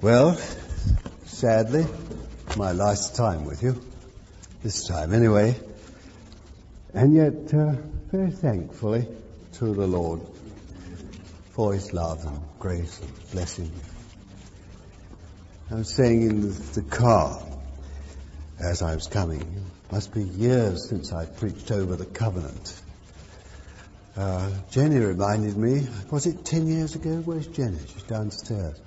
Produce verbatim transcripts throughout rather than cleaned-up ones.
Well, sadly, my last time with you, this time anyway, and yet uh, very thankfully to the Lord for his love and grace and blessing. I was saying in the, the car as I was coming, it must be years since I preached over the covenant. Uh, Jenny reminded me, was it ten years ago? Where's Jenny? She's downstairs.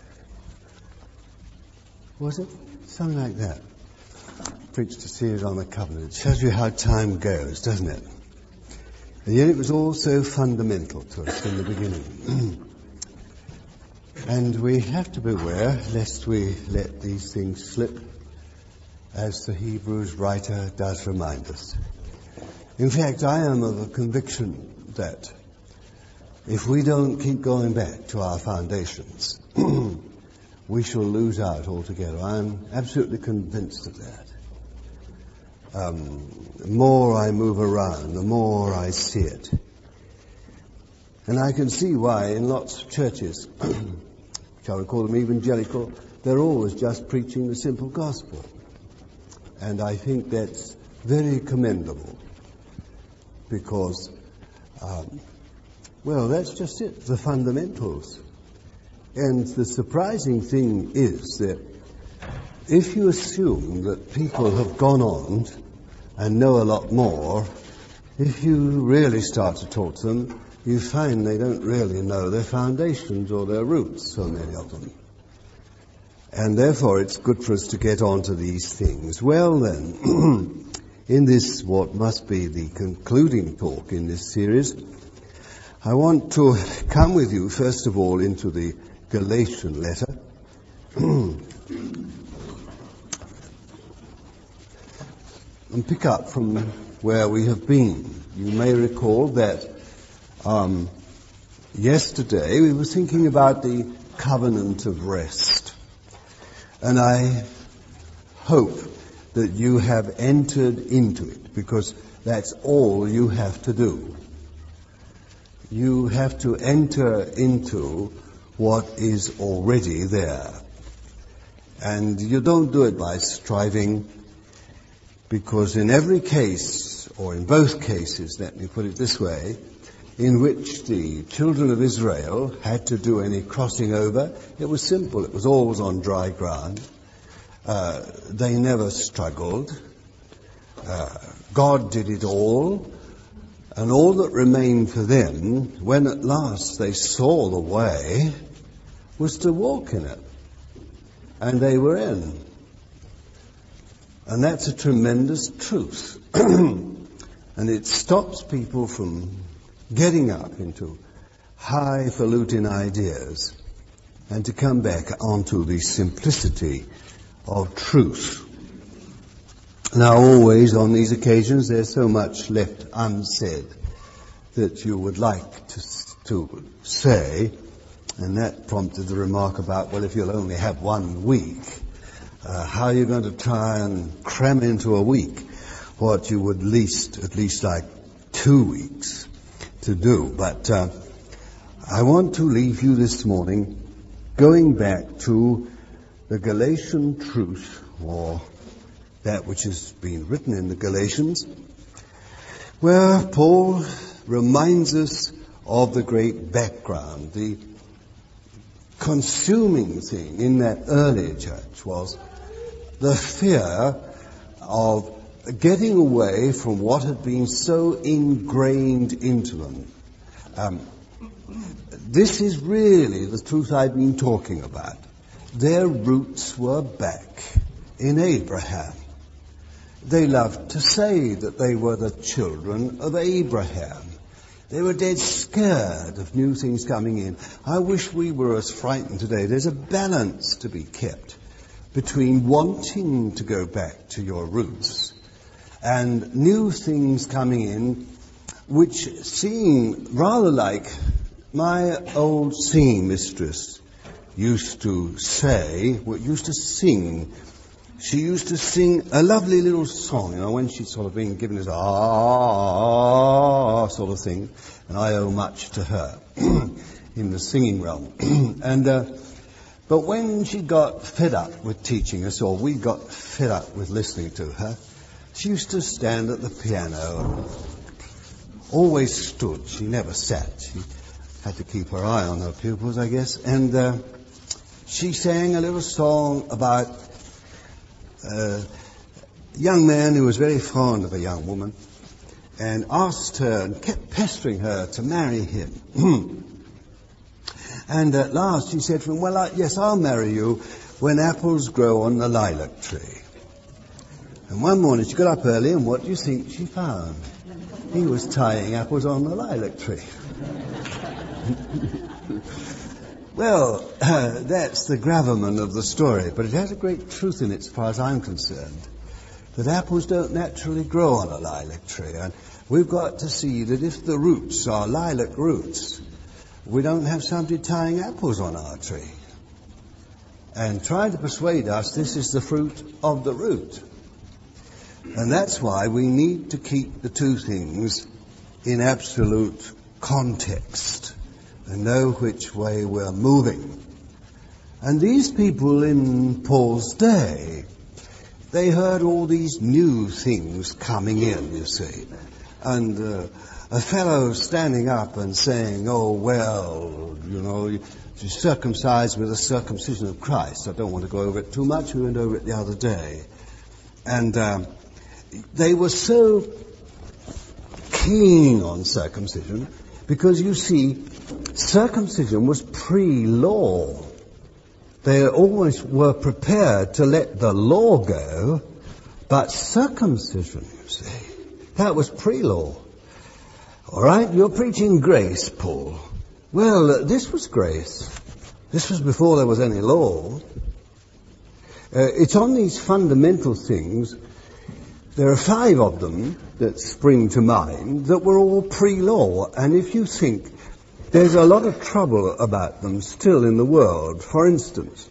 Was it? Something like that. Preached a series on the covenant. It shows you how time goes, doesn't it? And yet it was all so fundamental to us in the beginning. And we have to beware lest we let these things slip, as the Hebrews writer does remind us. In fact, I am of a conviction that if we don't keep going back to our foundations, we shall lose out altogether. I'm absolutely convinced of that. Um, the more I move around, the more I see it. And I can see why in lots of churches, shall we call them evangelical, they're always just preaching the simple gospel. And I think that's very commendable because, um, well, that's just it, the fundamentals. And the surprising thing is that if you assume that people have gone on and know a lot more, if you really start to talk to them, you find they don't really know their foundations or their roots, so many of them. And therefore it's good for us to get on to these things. Well then, in this, what must be the concluding talk in this series, I want to come with you, first of all, into the Galatian letter. And pick up from where we have been. You may recall that um, yesterday we were thinking about the covenant of rest. And I hope that you have entered into it, because that's all you have to do. You have to enter into what is already there. And you don't do it by striving, because in every case, or in both cases, let me put it this way, in which the children of Israel had to do any crossing over, it was simple. It was always on dry ground. Uh, they never struggled. Uh, God did it all. And all that remained for them, when at last they saw the way, was to walk in it. And they were in. And that's a tremendous truth. And it stops people from getting up into highfalutin ideas and to come back onto the simplicity of truth. Now, always on these occasions, there's so much left unsaid that you would like to, to say, and that prompted the remark about, well, if you'll only have one week, uh, how are you going to try and cram into a week what you would least, at least like two weeks to do? But uh, I want to leave you this morning going back to the Galatian truth, or that which has been written in the Galatians, where Paul reminds us of the great background. The consuming thing in that early church was the fear of getting away from what had been so ingrained into them. Um, this is really the truth I've been talking about. Their roots were back in Abraham. They loved to say that they were the children of Abraham. They were dead scared of new things coming in. I wish we were as frightened today. There's a balance to be kept between wanting to go back to your roots and new things coming in which seem rather like my old singing mistress used to say, what used to sing. She used to sing a lovely little song, you know, when she'd sort of been given this ah sort of thing, and I owe much to her in the singing realm. and uh, But when she got fed up with teaching us, or we got fed up with listening to her, she used to stand at the piano, always stood, she never sat. She had to keep her eye on her pupils, I guess. And uh, she sang a little song about uh, a young man who was very fond of a young woman and asked her and kept pestering her to marry him. And at last she said to him, well, I, yes, I'll marry you when apples grow on the lilac tree. And one morning she got up early, and what do you think she found? He was tying apples on the lilac tree. Well, uh, that's the gravamen of the story, but it has a great truth in it as far as I'm concerned, that apples don't naturally grow on a lilac tree. And we've got to see that if the roots are lilac roots, we don't have somebody tying apples on our tree and trying to persuade us this is the fruit of the root. And that's why we need to keep the two things in absolute context and know which way we're moving. And these people in Paul's day, they heard all these new things coming in, you see. And uh, a fellow standing up and saying, oh, well, you know, you're circumcised with the circumcision of Christ. I don't want to go over it too much. We went over it the other day. And um, they were so keen on circumcision because, you see, circumcision was pre-law. They always were prepared to let the law go, but circumcision, you see, that was pre-law. All right, you're preaching grace, Paul. Well, uh, this was grace. This was before there was any law. Uh, it's on these fundamental things. There are five of them that spring to mind that were all pre-law. And if you think, there's a lot of trouble about them still in the world. For instance,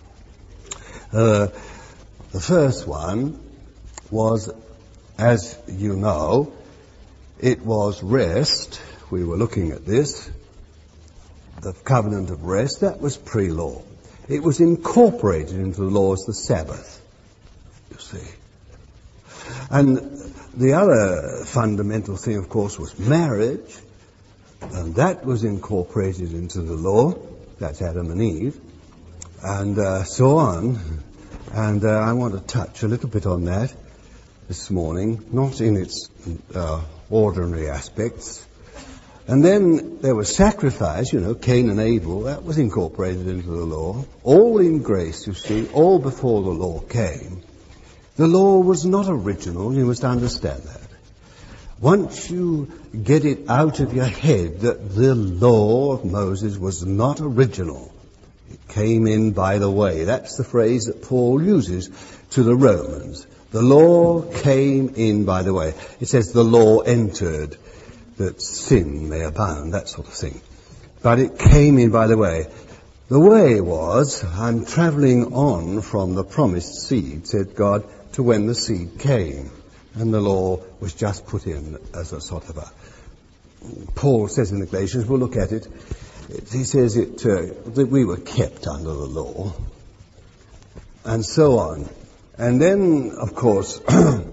uh, the first one was, as you know, it was rest. We were looking at this. The covenant of rest, that was pre-law. It was incorporated into the law as the Sabbath, you see. And the other fundamental thing, of course, was marriage. And that was incorporated into the law. That's Adam and Eve. And uh, so on. And uh, I want to touch a little bit on that this morning, not in its uh, ordinary aspects. And then there was sacrifice, you know, Cain and Abel. That was incorporated into the law. All in grace, you see, all before the law came. The law was not original. You must understand that. Once you get it out of your head that the law of Moses was not original, it came in by the way. That's the phrase that Paul uses to the Romans. The law came in by the way. It says the law entered that sin may abound, that sort of thing. But it came in by the way. The way was, I'm travelling on from the promised seed, said God, to when the seed came. And the law was just put in as a sort of a... Paul says in the Galatians, we'll look at it, it he says it uh, that we were kept under the law, and so on. And then, of course,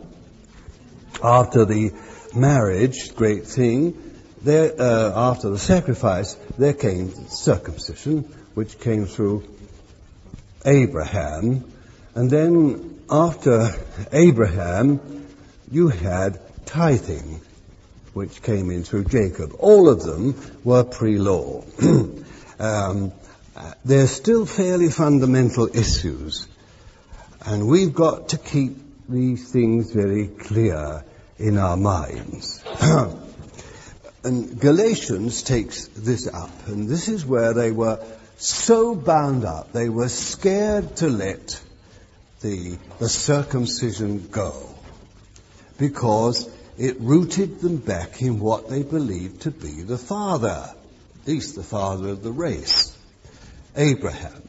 after the marriage, great thing, there, uh, after the sacrifice, there came circumcision, which came through Abraham. And then after Abraham, you had tithing, which came in through Jacob. All of them were pre-law. um, they're still fairly fundamental issues. And we've got to keep these things very clear in our minds. And Galatians takes this up. And this is where they were so bound up. They were scared to let the, the circumcision go, because it rooted them back in what they believed to be the father, at least the father of the race, Abraham.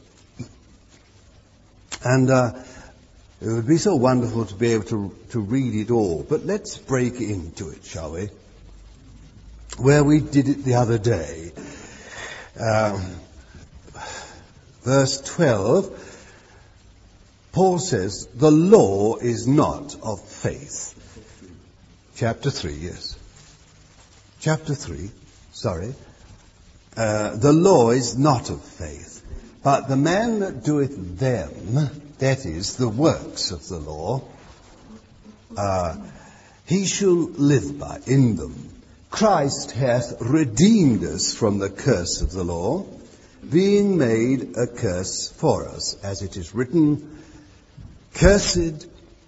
And uh, it would be so wonderful to be able to, to read it all, but let's break into it, shall we? Where we did it the other day. Um, verse twelve, Paul says, the law is not of faith. Chapter three, yes. Chapter three, sorry. Uh, the law is not of faith, but the man that doeth them, that is, the works of the law, uh, he shall live by in them. Christ hath redeemed us from the curse of the law, being made a curse for us, as it is written, cursed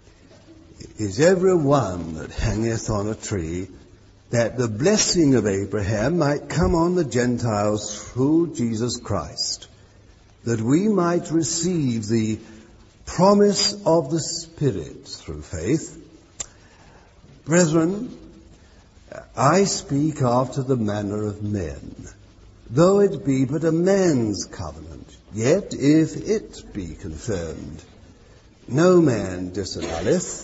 is every one that hangeth on a tree, that the blessing of Abraham might come on the Gentiles through Jesus Christ, that we might receive the promise of the Spirit through faith. Brethren, I speak after the manner of men, though it be but a man's covenant, yet if it be confirmed, no man disannulleth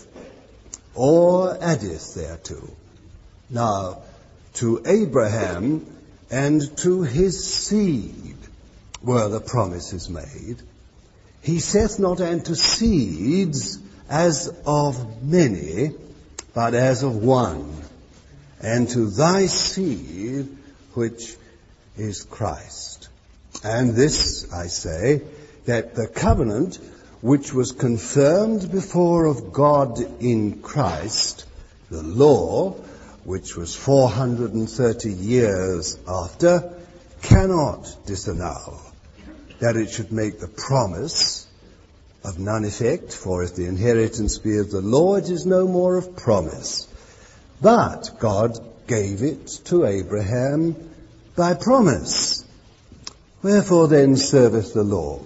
or addeth thereto. Now, to Abraham and to his seed were the promises made. He saith not unto seeds as of many, but as of one, and to thy seed, which is Christ. And this I say, that the covenant which was confirmed before of God in Christ, the law, which was four hundred thirty years after, cannot disannul, that it should make the promise of none effect, for if the inheritance be of the law, it is no more of promise. But God gave it to Abraham by promise. Wherefore then serveth the law?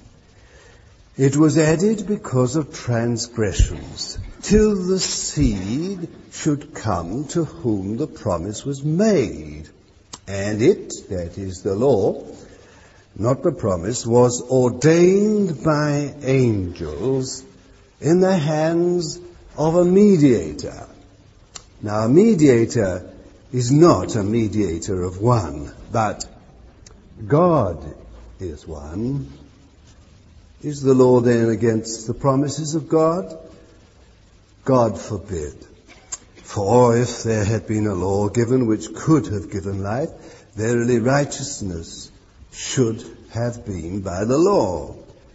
It was added because of transgressions, till the seed should come to whom the promise was made. And it, that is the law, not the promise, was ordained by angels in the hands of a mediator. Now, a mediator is not a mediator of one, but God is one. Is the law then against the promises of God? God forbid. For if there had been a law given which could have given life, verily righteousness should have been by the law.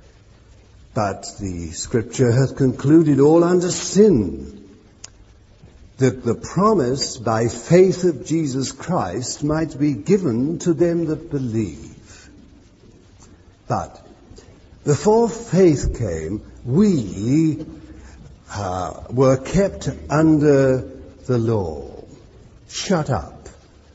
But the Scripture hath concluded all under sin, that the promise by faith of Jesus Christ might be given to them that believe. But before faith came, we uh, were kept under the law, shut up,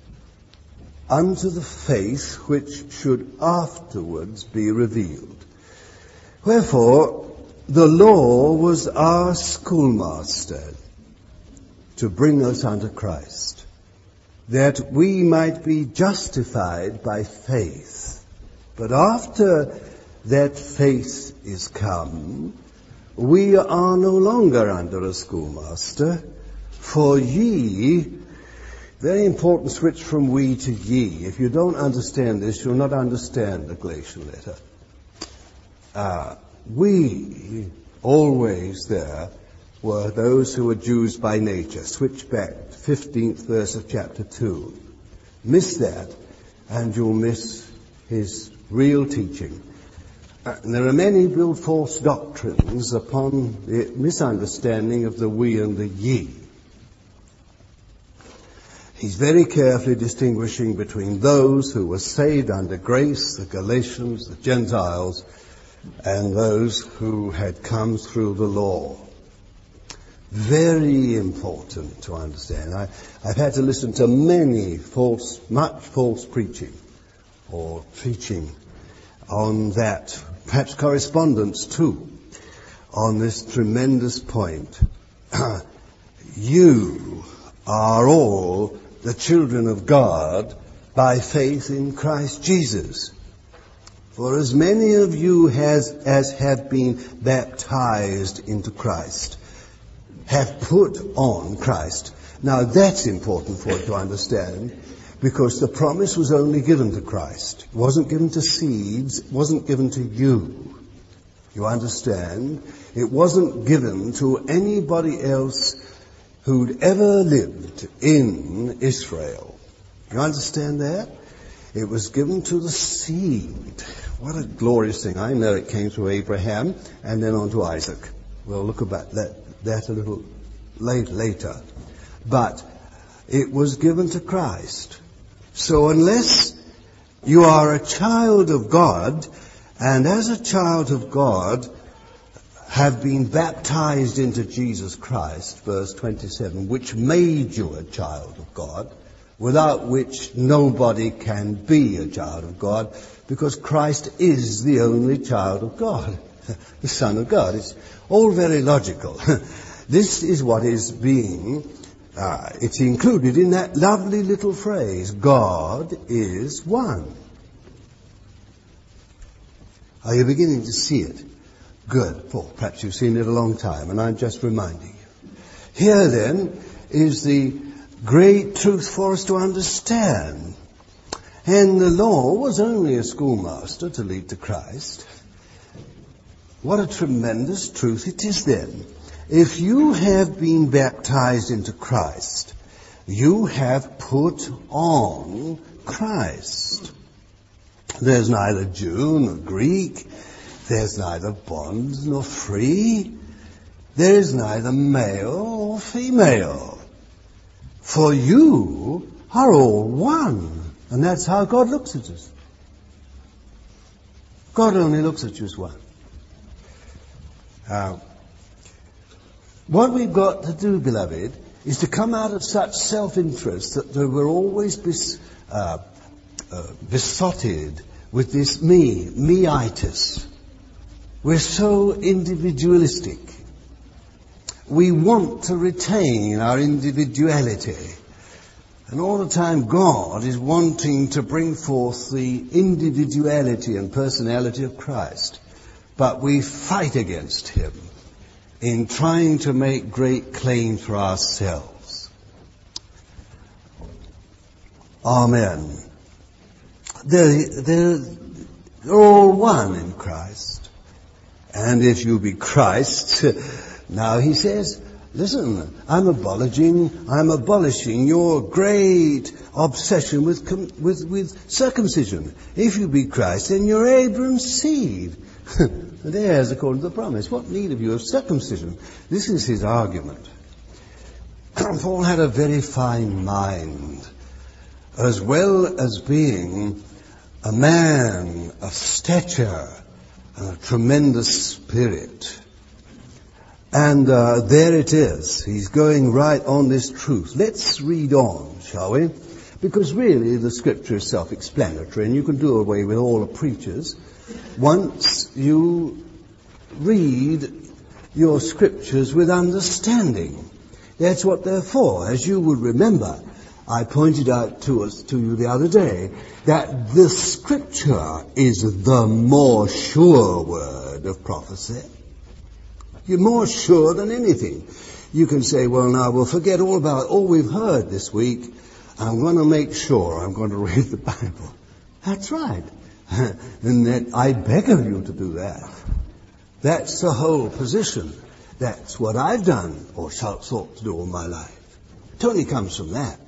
unto the faith which should afterwards be revealed. Wherefore, the law was our schoolmaster to bring us unto Christ, that we might be justified by faith. But after that faith is come, we are no longer under a schoolmaster, for ye, very important switch from we to ye. If you don't understand this, you'll not understand the Galatian letter. Uh, we, always there, were those who were Jews by nature. Switch back, fifteenth verse of chapter two. Miss that, and you'll miss his real teaching. Uh, and there are many build false doctrines upon the misunderstanding of the we and the ye. He's very carefully distinguishing between those who were saved under grace, the Galatians, the Gentiles, and those who had come through the law. Very important to understand. I, I've had to listen to many false, much false preaching or teaching on that, perhaps correspondence too, on this tremendous point. You are all the children of God by faith in Christ Jesus. For as many of you has, as have been baptized into Christ, have put on Christ. Now that's important for you to understand. Because the promise was only given to Christ. It wasn't given to seeds. It wasn't given to you. You understand? It wasn't given to anybody else who'd ever lived in Israel. You understand that? It was given to the seed. What a glorious thing. I know it came through Abraham and then on to Isaac. We'll look about that, that a little late, later. But it was given to Christ. So unless you are a child of God, and as a child of God have been baptized into Jesus Christ, verse twenty-seven, which made you a child of God, without which nobody can be a child of God, because Christ is the only child of God, the Son of God. It's all very logical. This is what is being, uh, it's included in that lovely little phrase, God is one. Are you beginning to see it? Good. Well, perhaps you've seen it a long time, and I'm just reminding you. Here, then, is the great truth for us to understand. And the law was only a schoolmaster to lead to Christ. What a tremendous truth it is, then. If you have been baptized into Christ, you have put on Christ. There's neither Jew nor Greek. There's neither bond nor free. There is neither male or female. For you are all one. And that's how God looks at us. God only looks at you as one. Uh, what we've got to do, beloved, is to come out of such self-interest that we're always bes, uh, uh, besotted with this me, me-itis. We're so individualistic. We want to retain our individuality. And all the time God is wanting to bring forth the individuality and personality of Christ. But we fight against him in trying to make great claims for ourselves. Amen. They're, they're, they're all one in Christ. And if you be Christ, now he says, listen, I'm abolishing, I'm abolishing your great obsession with, with, with circumcision. If you be Christ, then you're Abraham's seed. And heirs according to the promise. What need have you of circumcision? This is his argument. Paul had a very fine mind, as well as being a man of stature and a tremendous spirit. And uh, there it is. He's going right on this truth. Let's read on, shall we? Because really the scripture is self-explanatory, and you can do away with all the preachers once you read your scriptures with understanding. That's what they're for. As you would remember, I pointed out to us to you the other day that the scripture is the more sure word of prophecy. You're more sure than anything. You can say, well, now we'll forget all about all we've heard this week. I'm going to make sure I'm going to read the Bible. That's right. And that I beg of you to do that. That's the whole position. That's what I've done or sought to do all my life. It only comes from that.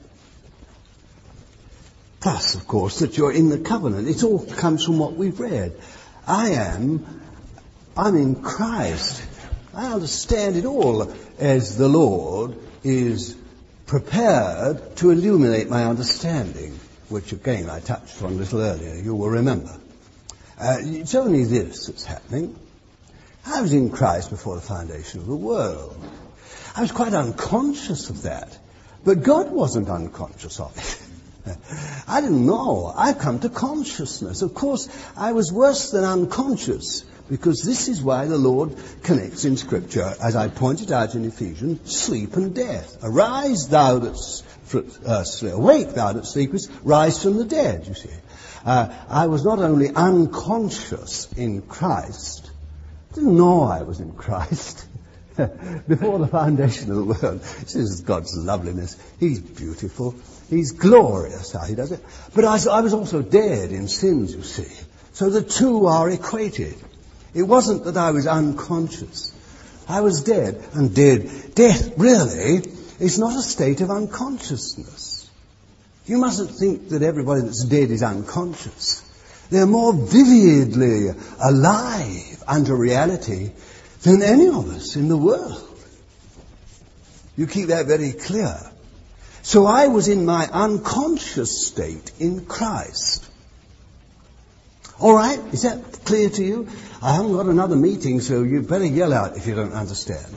Plus, of course, that you're in the covenant. It all comes from what we've read. I am, I'm in Christ. I understand it all as the Lord is prepared to illuminate my understanding, which again I touched on a little earlier, you will remember. Uh, it's only this that's happening. I was in Christ before the foundation of the world. I was quite unconscious of that, but God wasn't unconscious of it. I didn't know. I've come to consciousness. Of course, I was worse than unconscious, because this is why the Lord connects in Scripture, as I pointed out in Ephesians, sleep and death. Arise, thou that uh, awake, thou that sleepest, rise from the dead, you see. Uh, I was not only unconscious in Christ, I didn't know I was in Christ. Before the foundation of the world. This is God's loveliness. He's beautiful. He's glorious how he does it. But I, I was also dead in sins, you see. So the two are equated. It wasn't that I was unconscious. I was dead. And dead. Death, really, is not a state of unconsciousness. You mustn't think that everybody that's dead is unconscious. They're more vividly alive under reality than any of us in the world. You keep that very clear. So I was in my unconscious state in Christ. All right? Is that clear to you? I haven't got another meeting, so you better yell out if you don't understand.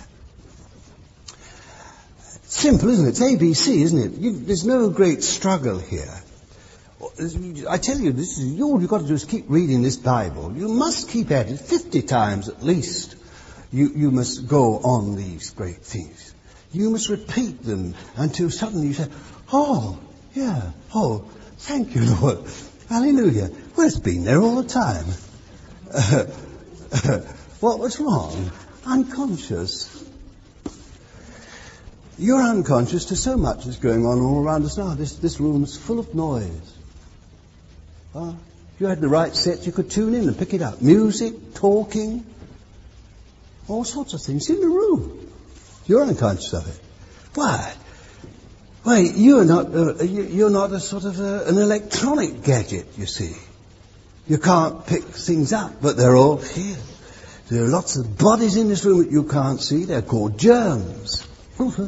Simple, isn't it? It's A B C, isn't it? You, there's no great struggle here. I tell you, this is all you've got to do is keep reading this Bible. You must keep at it fifty times at least. You, you must go on these great things. You must repeat them until suddenly you say, oh, yeah, oh, thank you, Lord. Hallelujah. Well, it's been there all the time. Uh, uh, what was wrong? Unconscious. You're unconscious to so much that's going on all around us now. This, this room's full of noise. Uh, if you had the right set, you could tune in and pick it up. Music, talking, all sorts of things in the room. You're unconscious of it. Why? Why, you're not, uh, you're not a sort of a, an electronic gadget, you see. You can't pick things up, but they're all here. There are lots of bodies in this room that you can't see. They're called germs. uh,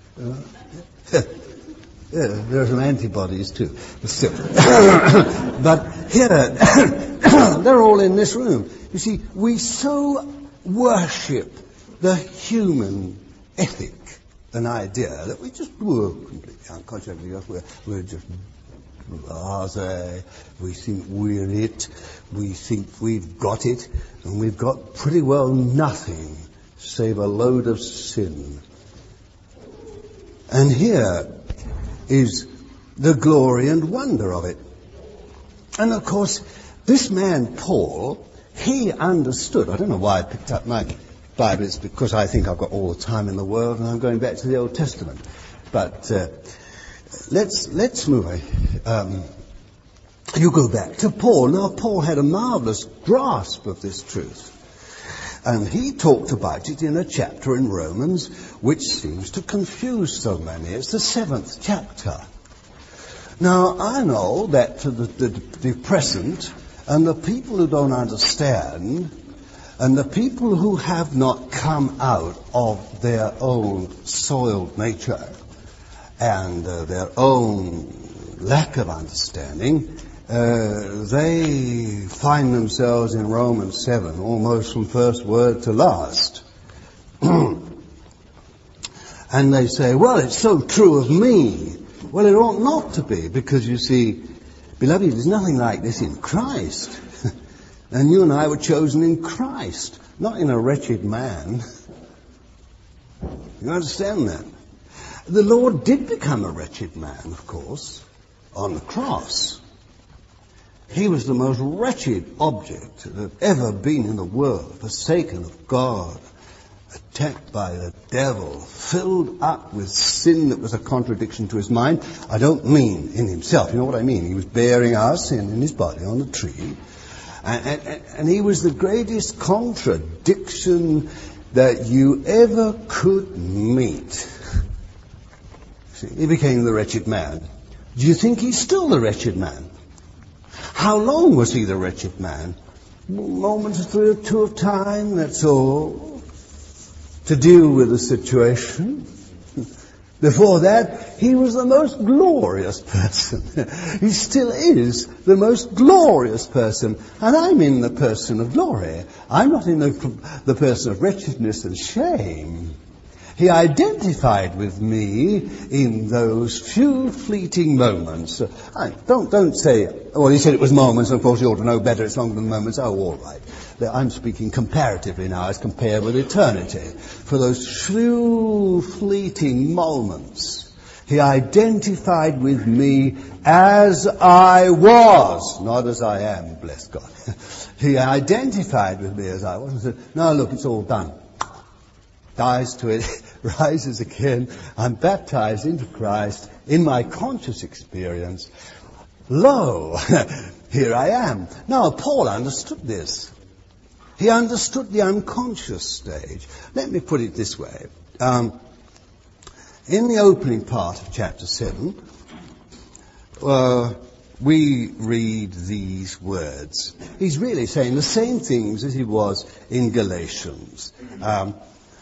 Yeah, there are some antibodies too. But still. But here, they're all in this room. You see, we so worship the human ethic, an idea, that we just were completely unconscious. We're, we're just blasé. We think we're it. We think we've got it. And we've got pretty well nothing save a load of sin. And here is the glory and wonder of it. And of course, this man, Paul, he understood. I don't know why I picked up my Bible. It's because I think I've got all the time in the world and I'm going back to the Old Testament. But uh, let's let's move on. Um, you go back to Paul. Now, Paul had a marvelous grasp of this truth. And he talked about it in a chapter in Romans, which seems to confuse so many. It's the seventh chapter. Now, I know that to the, the, the present, and the people who don't understand, and the people who have not come out of their own soiled nature, and uh, their own lack of understanding, Uh, they find themselves in Romans seven, almost from first word to last. And they say, well, it's so true of me. Well, it ought not to be, because you see, beloved, there's nothing like this in Christ. And you and I were chosen in Christ, not in a wretched man. You understand that? The Lord did become a wretched man, of course, on the cross. He was the most wretched object that had ever been in the world, forsaken of God, attacked by the devil, filled up with sin that was a contradiction to his mind. I don't mean in himself, you know what I mean? He was bearing our sin in his body on the tree. And, and, and he was the greatest contradiction that you ever could meet. See, he became the wretched man. Do you think he's still the wretched man? How long was he the wretched man? Moments or three or two of time, that's all. To deal with the situation. Before that, he was the most glorious person. He still is the most glorious person. And I'm in the person of glory. I'm not in the, the person of wretchedness and shame. He identified with me in those few fleeting moments. I, don't don't say, well, he said it was moments, and of course you ought to know better, it's longer than moments. Oh, all right. I'm speaking comparatively now as compared with eternity. For those few fleeting moments, he identified with me as I was, not as I am, bless God. He identified with me as I was and said, no, look, it's all done. dies to it, rises again. I'm baptized into Christ in my conscious experience. Lo, here I am. Now, Paul understood this. He understood the unconscious stage. Let me put it this way. Um, in the opening part of chapter seven, uh, we read these words. He's really saying the same things as he was in Galatians. Um,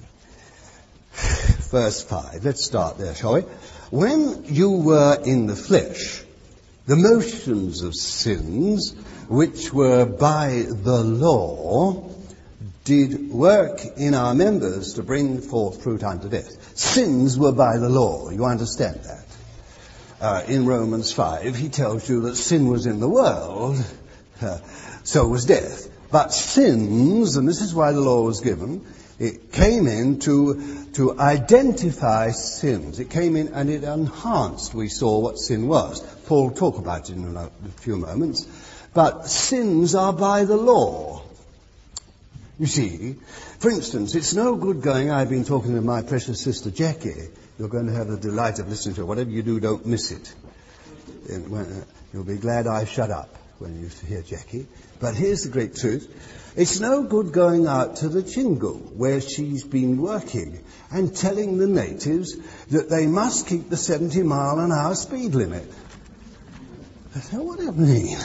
verse five. Let's start there, shall we? When you were in the flesh, the motions of sins, which were by the law, did work in our members to bring forth fruit unto death. Sins were by the law. You understand that? Uh, in Romans five, he tells you that sin was in the world, uh, so was death. But sins, and this is why the law was given, it came in to, to identify sins. It came in and it enhanced, we saw, what sin was. Paul will talk about it in a few moments. But sins are by the law. You see, for instance, it's no good going, I've been talking to my precious sister Jackie. You're going to have the delight of listening to her. Whatever you do, don't miss it. You'll be glad I shut up when you hear Jackie. But here's the great truth. It's no good going out to the Chingu, where she's been working, and telling the natives that they must keep the seventy mile an hour speed limit. I said, what do you mean?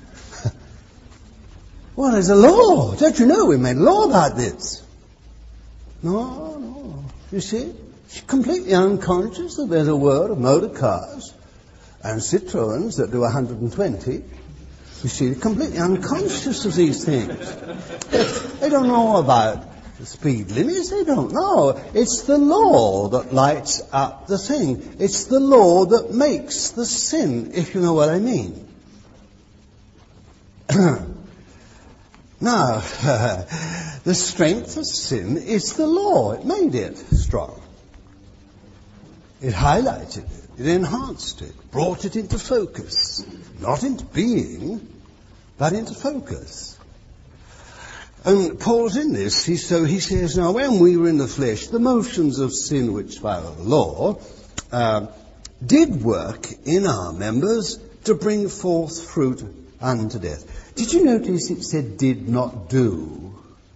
Well, there's a law. Don't you know we made a law about this? No, no. You see, she's completely unconscious that there's a world of motor cars and Citroens that do one hundred twenty. You see, they're completely unconscious of these things. They don't know about the speed limits. They don't know. It's the law that lights up the thing. It's the law that makes the sin, if you know what I mean. Now, the strength of sin is the law. It made it strong. It highlighted it. It enhanced it. Brought it into focus. Not into being, but into focus. And Paul's in this. He, so he says, now when we were in the flesh, the motions of sin which follow the law uh, did work in our members to bring forth fruit unto death. Did you notice it said did not do?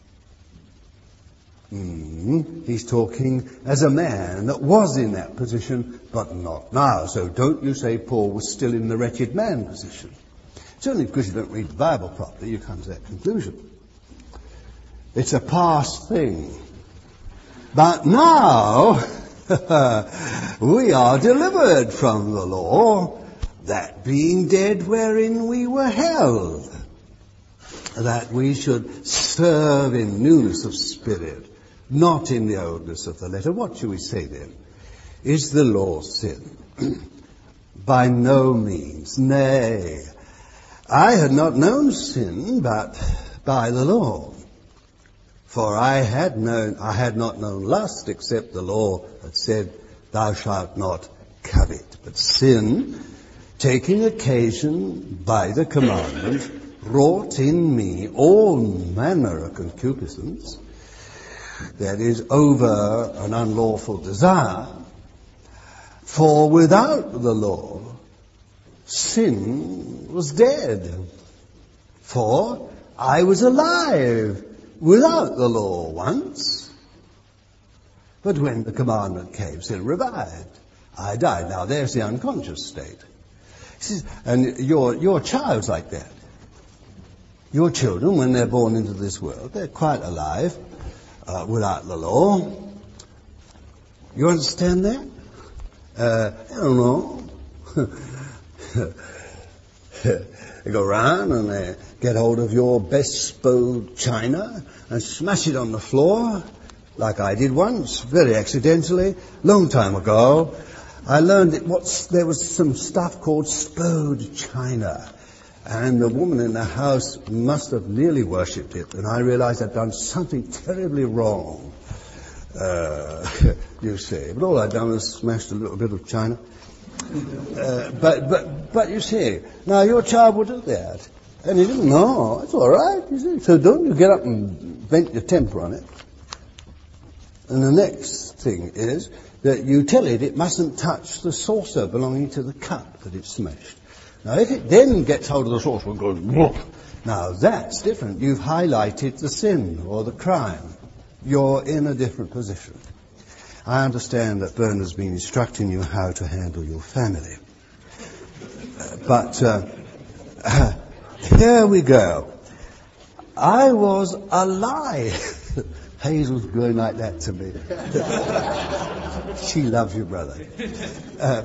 Mm, he's talking as a man that was in that position, but not now. So don't you say Paul was still in the wretched man position. It's only because you don't read the Bible properly you come to that conclusion. It's a past thing. But now we are delivered from the law, that being dead wherein we were held, that we should serve in newness of spirit, not in the oldness of the letter. What shall we say then? Is the law sin? By no means. Nay, I had not known sin but by the law. For I had known, I had not known lust except the law had said, thou shalt not covet. But sin, taking occasion by the commandment, wrought in me all manner of concupiscence, that is, over an unlawful desire. For without the law, sin was dead. For I was alive without the law once. But when the commandment came, sin revived. I died. Now there's the unconscious state. And your, your child's like that. Your children, when they're born into this world, they're quite alive uh, without the law. You understand that? Uh, I don't know. They go round and they get hold of your best bowed china and smash it on the floor, like I did once, very accidentally, long time ago. I learned that what's, there was some stuff called spode china. And the woman in the house must have nearly worshipped it. And I realized I'd done something terribly wrong, uh, you see. But all I'd done was smashed a little bit of china. Uh, but, but, but you see, now your child will do that. And he didn't know. It's all right, you see. So don't you get up and vent your temper on it. And the next thing is that you tell it it mustn't touch the saucer belonging to the cup that it's smashed. Now, if it then gets hold of the saucer and goes, whoop, now that's different. You've highlighted the sin or the crime. You're in a different position. I understand that Bernard's been instructing you how to handle your family. Uh, but uh, uh, here we go. I was alive. Hazel's going like that to me. She loves you, brother. Uh,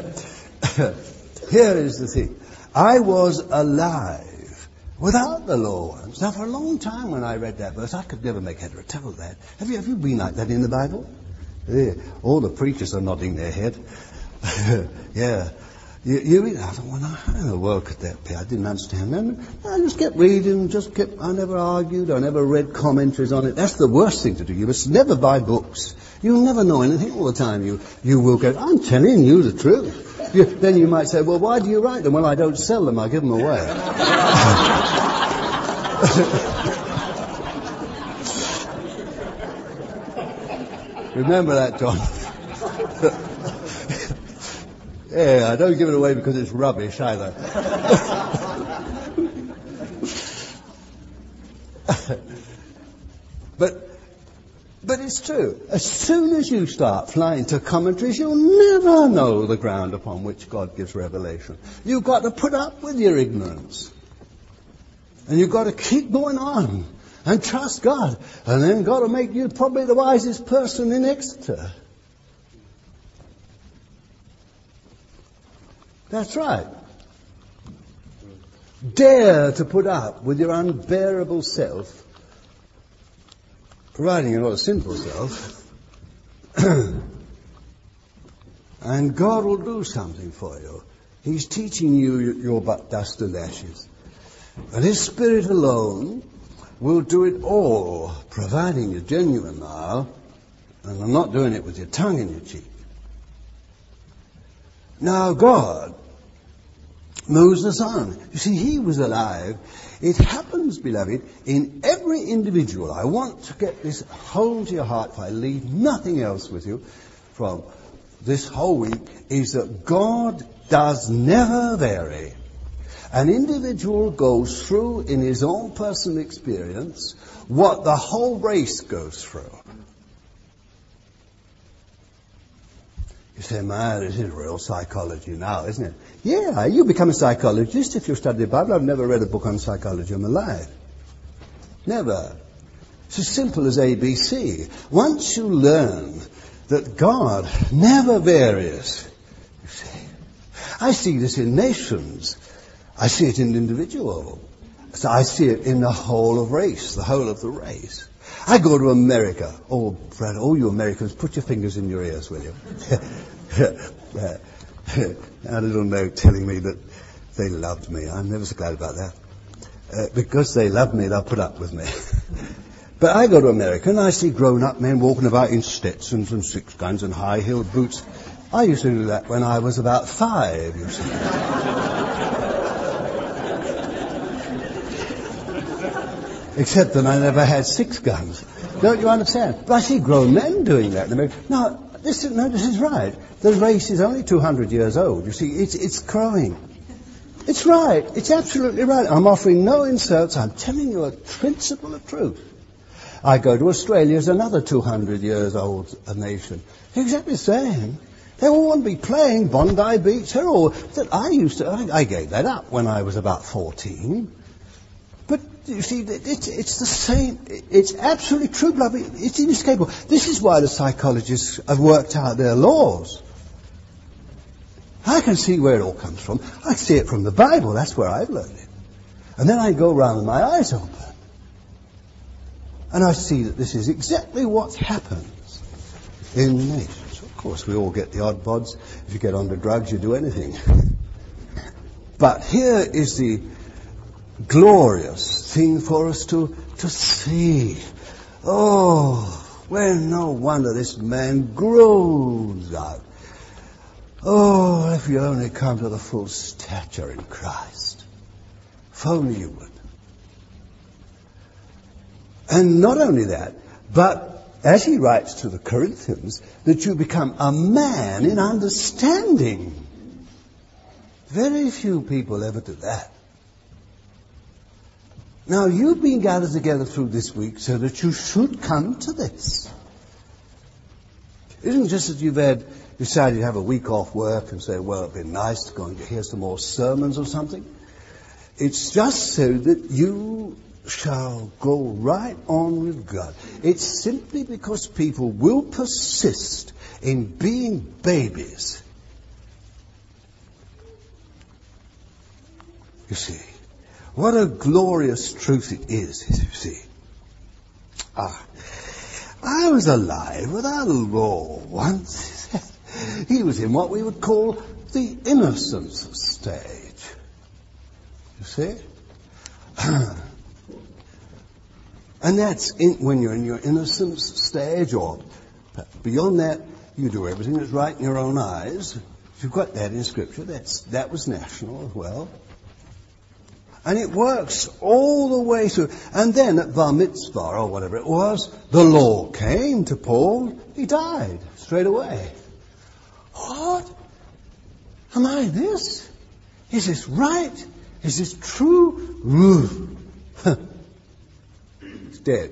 here is the thing. I was alive without the law once. Now, for a long time when I read that verse, I could never make head or tail of that. Have you, have you been like that in the Bible? Yeah. All the preachers are nodding their head. Yeah. You, you read, I thought, well, how in the world could that be? I didn't understand that. I just kept reading, just kept, I never argued, I never read commentaries on it. That's the worst thing to do. You must never buy books. You'll never know anything all the time. You, you will go, I'm telling you the truth. You, then you might say, well, why do you write them? Well, I don't sell them, I give them away. Remember that, John. Yeah, I don't give it away because it's rubbish either. but but it's true. As soon as you start flying to commentaries, you'll never know the ground upon which God gives revelation. You've got to put up with your ignorance. And you've got to keep going on and trust God. And then God will make you probably the wisest person in Exeter. That's right. Dare to put up with your unbearable self, providing you're not a sinful self, and God will do something for you. He's teaching you you're but dust and ashes. And His Spirit alone will do it all, providing you're genuine now, and I'm not doing it with your tongue in your cheek. Now God moves us on. You see, He was alive. It happens, beloved, in every individual. I want to get this home to your heart, if I leave nothing else with you from this whole week, is that God does never vary. An individual goes through in his own personal experience what the whole race goes through. You say, man, this is real psychology now, isn't it? Yeah, you become a psychologist if you study the Bible. I've never read a book on psychology in my life. Never. It's as simple as A B C. Once you learn that God never varies, you see. I see this in nations. I see it in individuals. So I see it in the whole of race, the whole of the race. I go to America. Oh, brother, all you Americans, put your fingers in your ears, will you? A little note telling me that they loved me. I'm never so glad about that. Uh, because they love me, they'll put up with me. But I go to America and I see grown-up men walking about in Stetsons and six guns and high-heeled boots. I used to do that when I was about five, you see. Except that I never had six guns. Don't you understand? But I see grown men doing that in America. Now, this is, no, this is right. The race is only two hundred years old. You see, it's, it's growing. It's right. It's absolutely right. I'm offering no insults. I'm telling you a principle of truth. I go to Australia as another two hundred years old a nation. Exactly the same. They all want to be playing Bondi Beach. They're all, that I used to, I, I gave that up when I was about fourteen. But, you see, it's, it's the same. It's absolutely true, beloved. It's inescapable. This is why the psychologists have worked out their laws. I can see where it all comes from. I see it from the Bible. That's where I've learned it. And then I go around with my eyes open. And I see that this is exactly what happens in the nations. Of course, we all get the odd bods. If you get onto drugs, you do anything. But here is the glorious thing for us to, to see. Oh, well, no wonder this man grows out. Oh, if you only come to the full stature in Christ. If only you would. And not only that, but as he writes to the Corinthians, that you become a man in understanding. Very few people ever do that. Now, you've been gathered together through this week so that you should come to this. It isn't just that you've had, decided to have a week off work and say, well, it'd be nice to go and hear some more sermons or something. It's just so that you shall go right on with God. It's simply because people will persist in being babies. You see, what a glorious truth it is, you see. Ah, I was alive without a law once. He was in what we would call the innocence stage. You see? And that's in, when you're in your innocence stage, or beyond that, you do everything that's right in your own eyes. You've got that in Scripture. That's, that was national as well. And it works all the way through. And then at Bar Mitzvah, or whatever it was, the law came to Paul. He died straight away. What? Am I this? Is this right? Is this true? He's dead.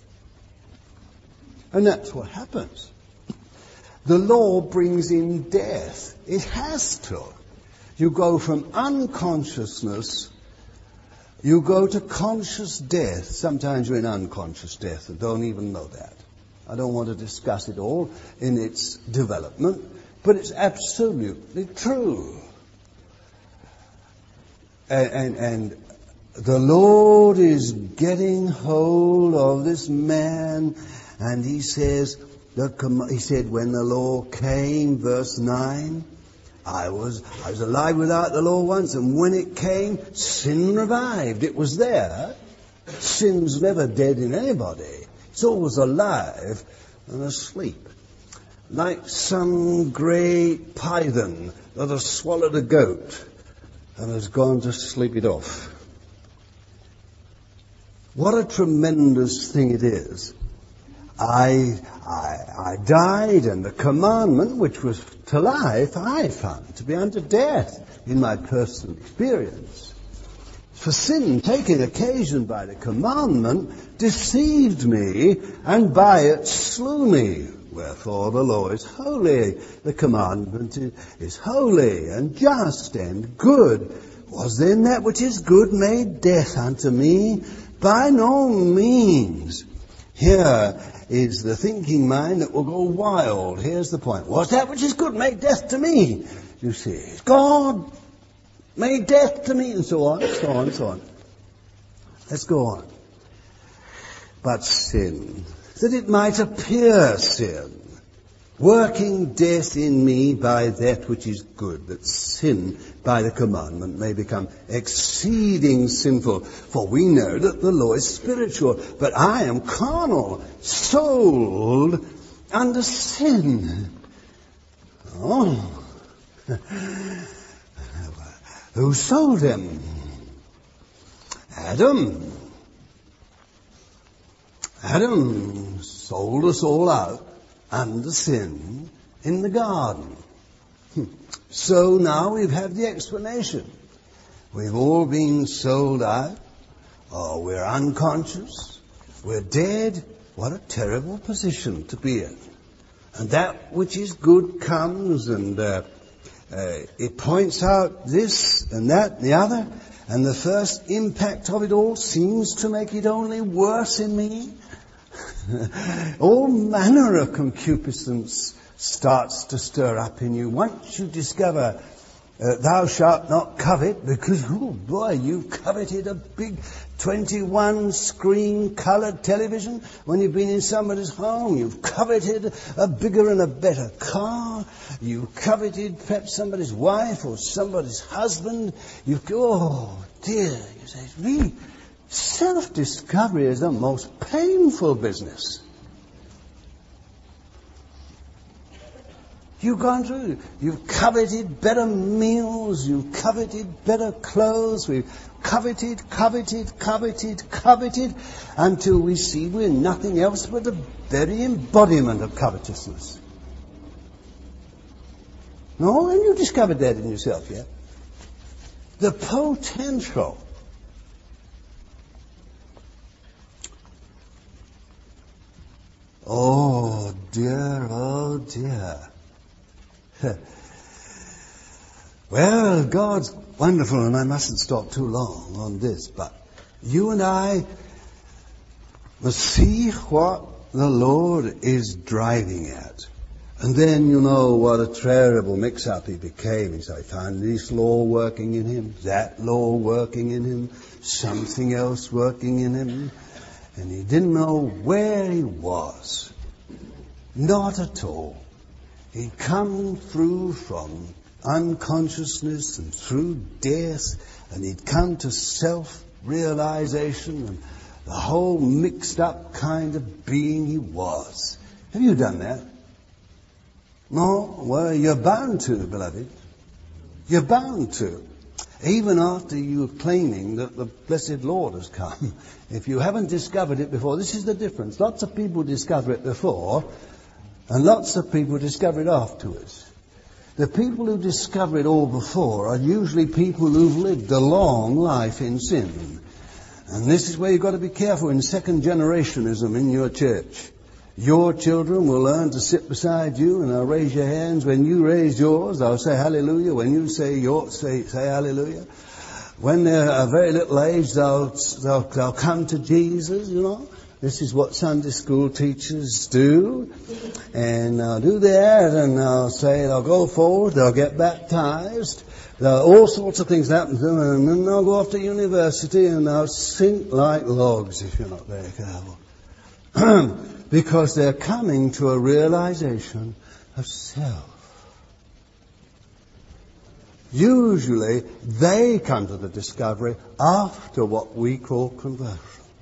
And that's what happens. The law brings in death. It has to. You go from unconsciousness, you go to conscious death. Sometimes you're in unconscious death and don't even know that. I don't want to discuss it all in its development, but it's absolutely true. And, and, and the Lord is getting hold of this man, and he says, the, he said, when the law came, verse nine, I was, I was alive without the law once, and when it came, sin revived. It was there. Sin's never dead in anybody. It's always alive and asleep. Like some great python that has swallowed a goat and has gone to sleep it off. What a tremendous thing it is. I, I, I died, and the commandment, which was to life, I found to be unto death in my personal experience. For sin, taking occasion by the commandment, deceived me, and by it slew me. Wherefore the law is holy, the commandment is holy, and just, and good. Was then that which is good made death unto me? By no means. Here is the thinking mind that will go wild. Here's the point. Was that which is good made death to me? You see, God made death to me, and so on, so on, so on. Let's go on. But sin, that it might appear sin, working death in me by that which is good, that sin by the commandment may become exceeding sinful. For we know that the law is spiritual, but I am carnal, sold under sin. Oh. Who sold him? Adam. Adam sold us all out under sin in the garden. So now we've had the explanation. We've all been sold out, or we're unconscious, we're dead. What a terrible position to be in. And that which is good comes, and uh, uh, it points out this and that and the other, and the first impact of it all seems to make it only worse in me. All manner of concupiscence starts to stir up in you. Once you discover uh, thou shalt not covet, because, oh boy, you've coveted a big twenty-one screen coloured television when you've been in somebody's home. You've coveted a bigger and a better car. You've coveted perhaps somebody's wife or somebody's husband. You've, oh dear, you say, it's really, self-discovery is the most painful business. You've gone through. You've coveted better meals. You've coveted better clothes. We've coveted, coveted, coveted, coveted, until we see we're nothing else but the very embodiment of covetousness. No, and you discovered that in yourself, yeah? The potential. Oh dear, oh dear. Well, God's wonderful, and I mustn't stop too long on this, but you and I must see what the Lord is driving at. And then you know what a terrible mix-up he became. He said, I found this law working in him, that law working in him, something else working in him, and he didn't know where he was. Not at all. He'd come through from unconsciousness and through death, and he'd come to self-realization and the whole mixed-up kind of being he was. Have you done that? No? Well, you're bound to, beloved. You're bound to. Even after you're claiming that the blessed Lord has come. If you haven't discovered it before, this is the difference. Lots of people discover it before, and lots of people discover it afterwards. The people who discover it all before are usually people who've lived a long life in sin. And this is where you've got to be careful in second generationism in your church. Your children will learn to sit beside you, and they'll raise your hands. When you raise yours, they'll say hallelujah. When you say yours, say, say hallelujah. When they're a very little age, they'll, they'll, they'll come to Jesus, you know. This is what Sunday school teachers do. And they'll do that, and they'll say, they'll go forward, they'll get baptized. There'll all sorts of things happen to them, and then they'll go off to university, and they'll sink like logs if you're not very careful. Because they're coming to a realization of self. Usually, they come to the discovery after what we call conversion.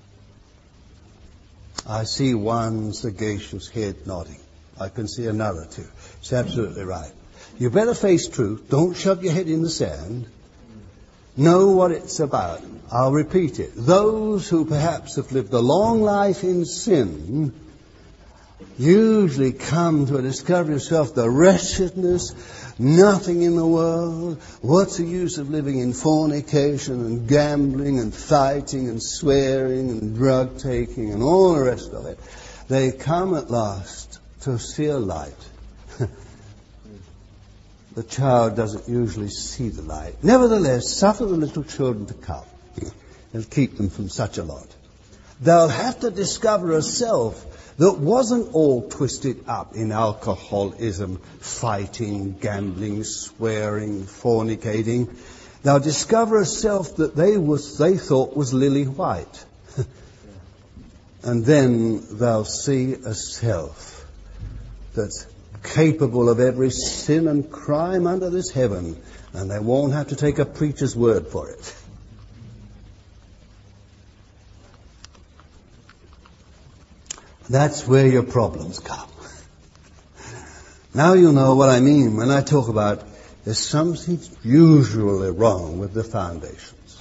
I see one sagacious head nodding. I can see another too. It's absolutely right. You better face truth. Don't shove your head in the sand. Know what it's about. I'll repeat it. Those who perhaps have lived a long life in sin usually come to a discovery of self, the wretchedness, nothing in the world. What's the use of living in fornication and gambling and fighting and swearing and drug taking and all the rest of it? They come at last to see a light. The child doesn't usually see the light. Nevertheless, suffer the little children to come and keep them from such a lot. They'll have to discover a self that wasn't all twisted up in alcoholism, fighting, gambling, swearing, fornicating. They'll discover a self that they was they thought was lily white. And then they'll see a self that's capable of every sin and crime under this heaven, and they won't have to take a preacher's word for it. That's where your problems come. Now you know what I mean when I talk about there's something usually wrong with the foundations.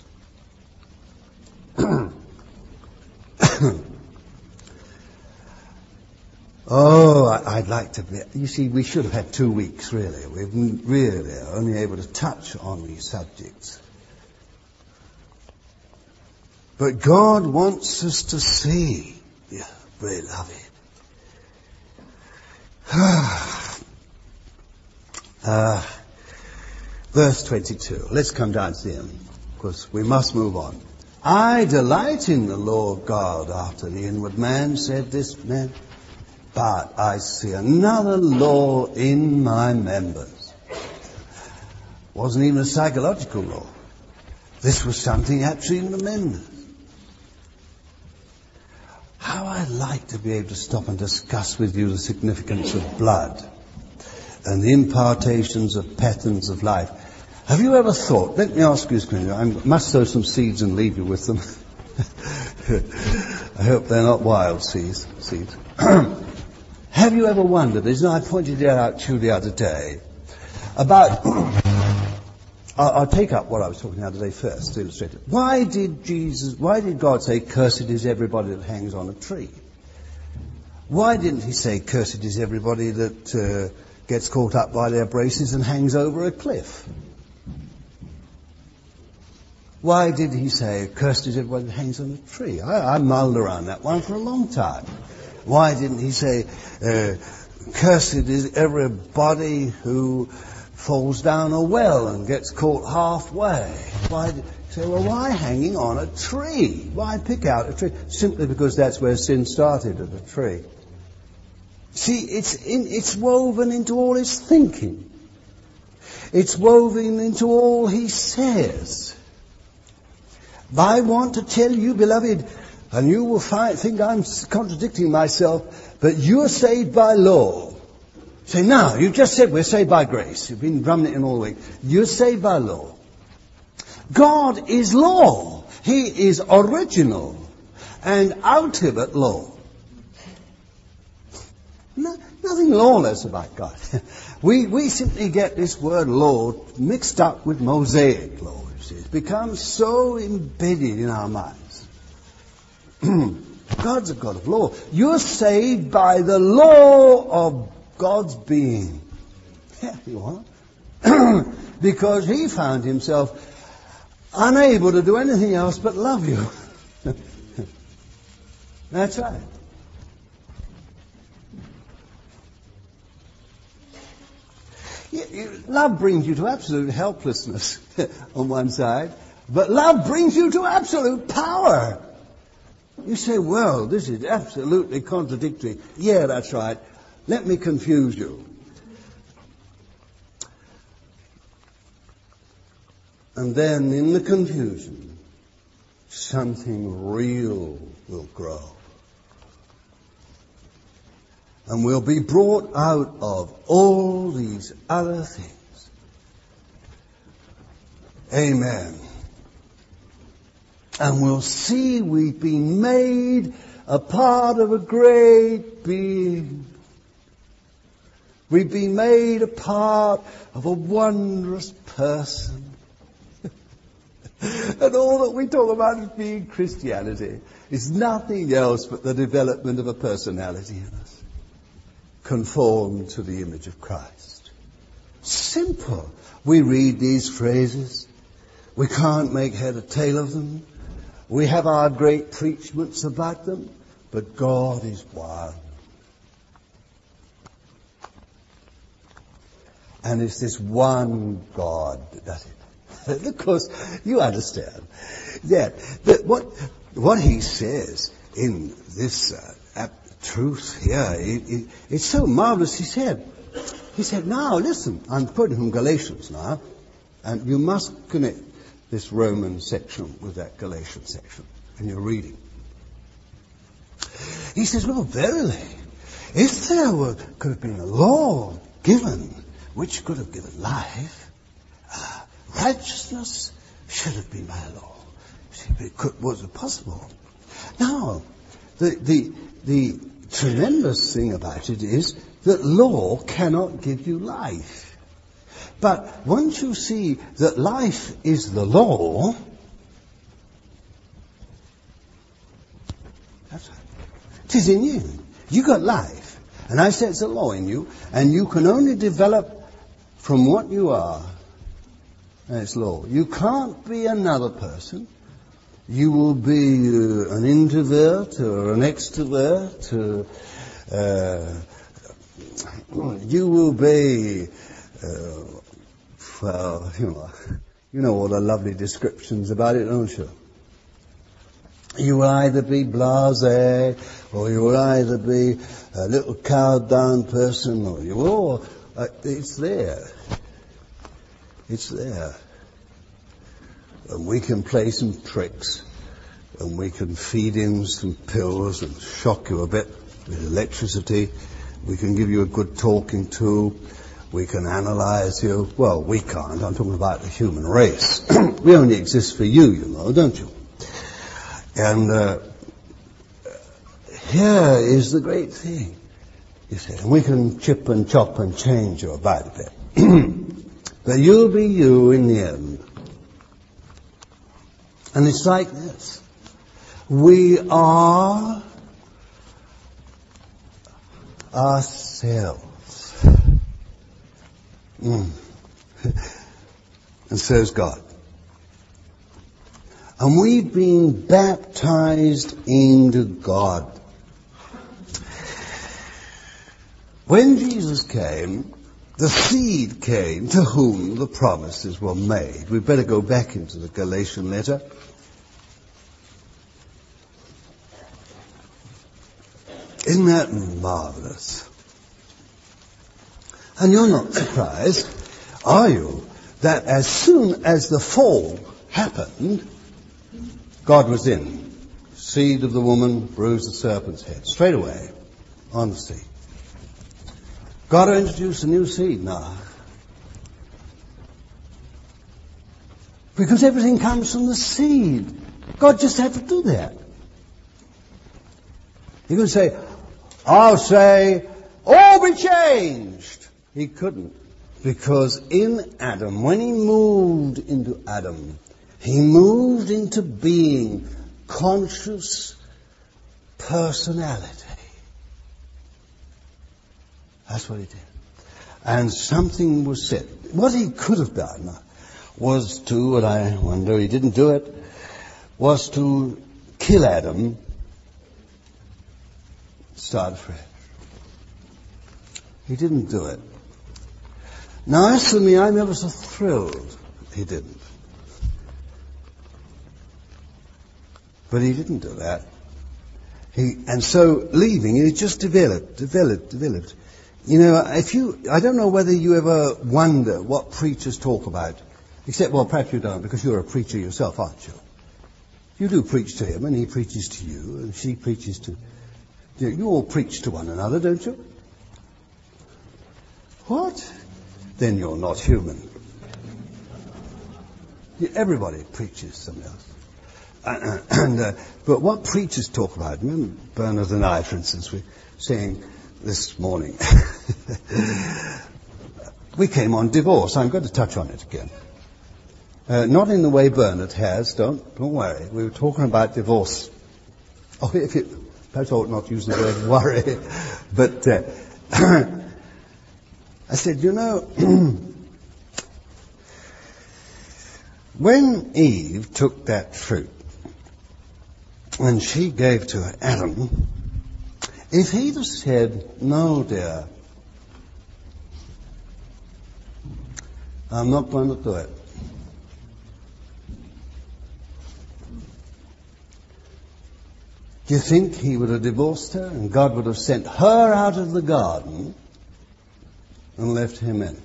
Oh, I'd like to be... You see, we should have had two weeks, really. We've really only able to touch on these subjects. But God wants us to see, yeah, beloved. uh, verse twenty-two. Let's come down to the end, because we must move on. I delight in the law of God after the inward man, said this man. But I see another law in my members. Wasn't even a psychological law. This was something actually in the members. How I'd like to be able to stop and discuss with you the significance of blood and the impartations of patterns of life. Have you ever thought, let me ask you this question, I must sow some seeds and leave you with them. I hope they're not wild seeds. seeds. Have you ever wondered, as I pointed it out to you the other day, about... I'll, I'll take up what I was talking about today first to illustrate it. Why did Jesus, why did God say, cursed is everybody that hangs on a tree? Why didn't he say, cursed is everybody that uh, gets caught up by their braces and hangs over a cliff? Why did he say, cursed is everybody that hangs on a tree? I, I mulled around that one for a long time. Why didn't he say, uh, cursed is everybody who falls down a well and gets caught halfway? Why did he say, well, why hanging on a tree? Why pick out a tree? Simply because that's where sin started, at a tree. See, it's in, it's woven into all his thinking. It's woven into all he says. I want to tell you, beloved, and you will find, think I'm contradicting myself, but you're saved by law. Say, no, you just said we're saved by grace. You've been drumming it in all week. You're saved by law. God is law. He is original and ultimate law. No, nothing lawless about God. we we simply get this word law mixed up with Mosaic law. You see, it's become so embedded in our minds. God's a God of law. You're saved by the law of God's being. Yeah, you are. Because he found himself unable to do anything else but love you. That's right. You, you, love brings you to absolute helplessness on one side, but love brings you to absolute power. You say, well, this is absolutely contradictory. Yeah, that's right. Let me confuse you. And then in the confusion, something real will grow. And we'll be brought out of all these other things. Amen. And we'll see we've been made a part of a great being. We've been made a part of a wondrous person. And all that we talk about as being Christianity is nothing else but the development of a personality in us, conformed to the image of Christ. Simple. We read these phrases. We can't make head or tail of them. We have our great preachments about them. But God is one. And it's this one God that does it. Of course, you understand. Yeah, that what what he says in this uh, truth here, it, it, it's so marvelous. He said, he said, now listen, I'm quoting from Galatians now, and you must connect this Roman section with that Galatian section in your reading. He says, well, verily, if there were, could have been a law given which could have given life, uh, righteousness should have been by law. See, but it could, was it possible? Now, the, the, the tremendous thing about it is that law cannot give you life. But once you see that life is the law, that's right. It is in you. You got life. And I say it's a law in you, and you can only develop from what you are. That's law. You can't be another person. You will be uh, an introvert or an extrovert. Uh, uh, you will be, uh, well, you know, you know all the lovely descriptions about it, don't you? You will either be blasé, or you will either be a little cowed down person, or you will. Uh, it's there. It's there. And we can play some tricks, and we can feed in some pills and shock you a bit with electricity. We can give you a good talking to. We can analyze you. Well, we can't. I'm talking about the human race. We only exist for you, you know, don't you? And uh, here is the great thing. You see, and we can chip and chop and change you about a bit. But you'll be you in the end. And it's like this. We are ourselves. Mm. And so is God. And we've been baptized into God. When Jesus came, the seed came to whom the promises were made. We'd better go back into the Galatian letter. Isn't that marvelous? And you're not surprised, are you, that as soon as the fall happened, God was in. Seed of the woman bruised the serpent's head. Straight away, on the seed. God will introduce a new seed now. Because everything comes from the seed. God just had to do that. He could say, I'll say, all be changed. He couldn't. Because in Adam, when he moved into Adam, he moved into being conscious personality. That's what he did. And something was said. What he could have done was to, and I wonder he didn't do it, was to kill Adam, start afresh. He didn't do it. Now, as for me, I'm ever so thrilled he didn't. But he didn't do that. He, and so, leaving, it just developed, developed, developed. You know, if you, I don't know whether you ever wonder what preachers talk about. Except, well, perhaps you don't, because you're a preacher yourself, aren't you? You do preach to him, and he preaches to you, and she preaches to... You, you all preach to one another, don't you? What? Then you're not human. Everybody preaches something else. Uh, and, uh, but what preachers talk about, remember Bernard and I, for instance, we're saying this morning, we came on divorce. I'm going to touch on it again. Uh, not in the way Bernard has, don't, don't worry. We were talking about divorce. Oh, if you, perhaps I ought not use the word worry, but uh, I said, you know, when Eve took that fruit, and she gave to Adam, if he'd have said, no, dear, I'm not going to do it. Do you think he would have divorced her and God would have sent her out of the garden and left him in?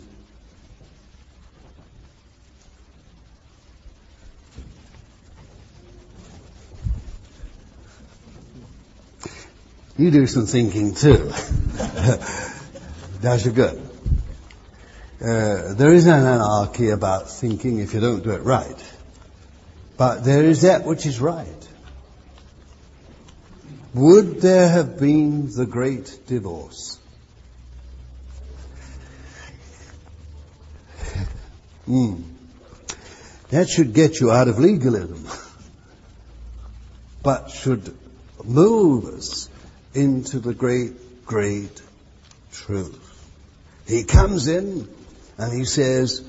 You do some thinking too. Does you good. Uh, there is an anarchy about thinking if you don't do it right. But there is that which is right. Would there have been the great divorce? mm. That should get you out of legalism. But should move us into the great, great truth. He comes in and he says,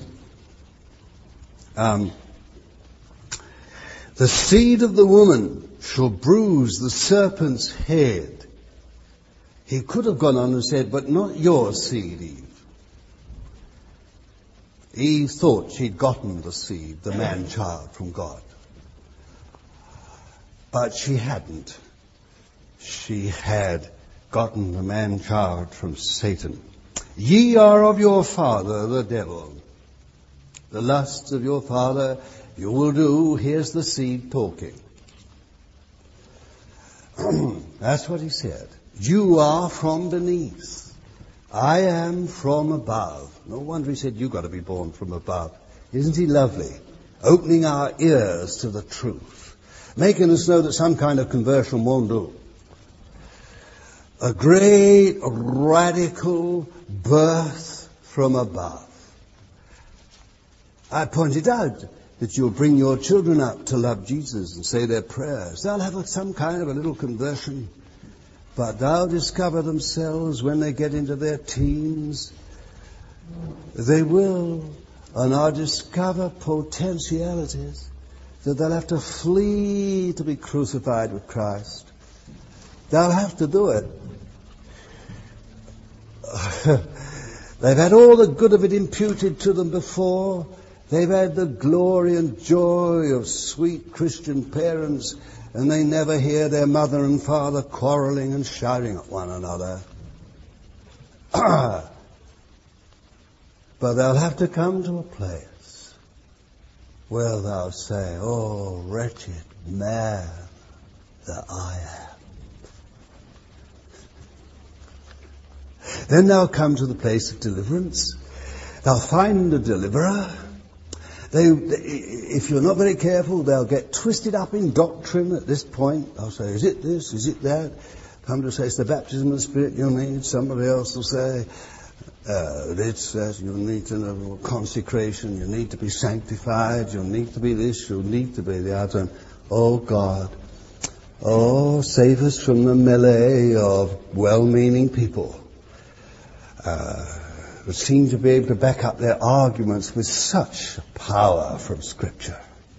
um, the seed of the woman shall bruise the serpent's head. He could have gone on and said, but not your seed, Eve. Eve thought she'd gotten the seed, the man-child, from God. But she hadn't. She had gotten the man-child from Satan. Ye are of your father, the devil. The lusts of your father you will do. Here's the seed talking. That's what he said. You are from beneath. I am from above. No wonder he said, you've got to be born from above. Isn't he lovely? Opening our ears to the truth. Making us know that some kind of conversion won't do. a great radical birth from above. I pointed out that you'll bring your children up to love Jesus and say their prayers. They'll have some kind of a little conversion, but they'll discover themselves when they get into their teens. They will, and I'll discover potentialities that they'll have to flee to be crucified with Christ. They'll have to do it. They've had all the good of it imputed to them before. They've had the glory and joy of sweet Christian parents, and they never hear their mother and father quarreling and shouting at one another. But they'll have to come to a place where they'll say, "Oh, wretched man that I am." Then they'll come to the place of deliverance. They'll find a deliverer. They, if you're not very careful, they'll get twisted up in doctrine at this point. They'll say, "Is it this? Is it that?" Come to say it's the baptism of the Spirit you need. Somebody else will say, uh, it's that you need to know consecration, you need to be sanctified, you need to be this, you need to be the other. And, oh God, oh, save us from the melee of well-meaning people. Uh, who seem to be able to back up their arguments with such power from Scripture.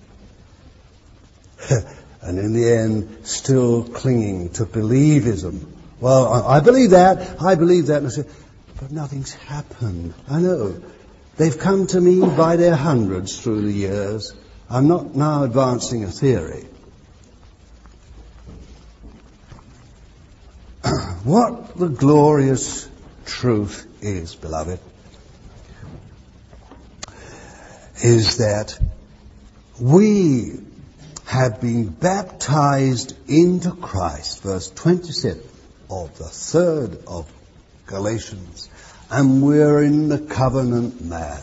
And in the end, still clinging to believism. Well, I, I believe that, I believe that. And I say, but nothing's happened. I know. They've come to me by their hundreds through the years. I'm not now advancing a theory. What the glorious truth is, beloved, is that we have been baptized into Christ, verse twenty-seven of the third of Galatians, and we're in the covenant man.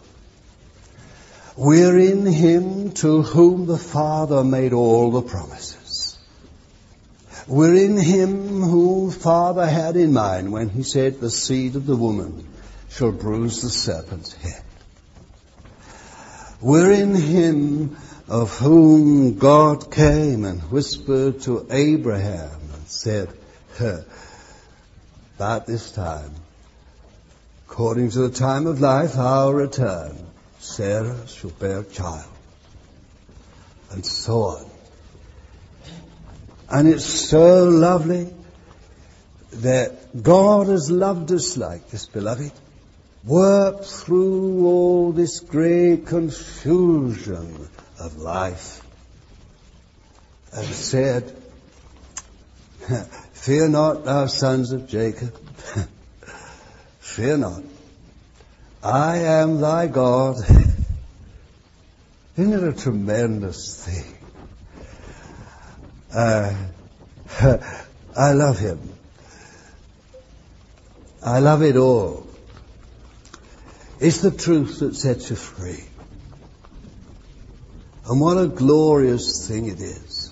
We're in him to whom the Father made all the promises. We're in him whom the Father had in mind when he said, "The seed of the woman shall bruise the serpent's head." We're in him of whom God came and whispered to Abraham and said, "About this time, according to the time of life, I'll return. Sarah shall bear a child." And so on. And it's so lovely that God has loved us like this, beloved. Worked through all this great confusion of life and said, "Fear not, thou sons of Jacob. Fear not. I am thy God." Isn't it a tremendous thing? Uh, I love him. I love it all. It's the truth that sets you free. And what a glorious thing it is.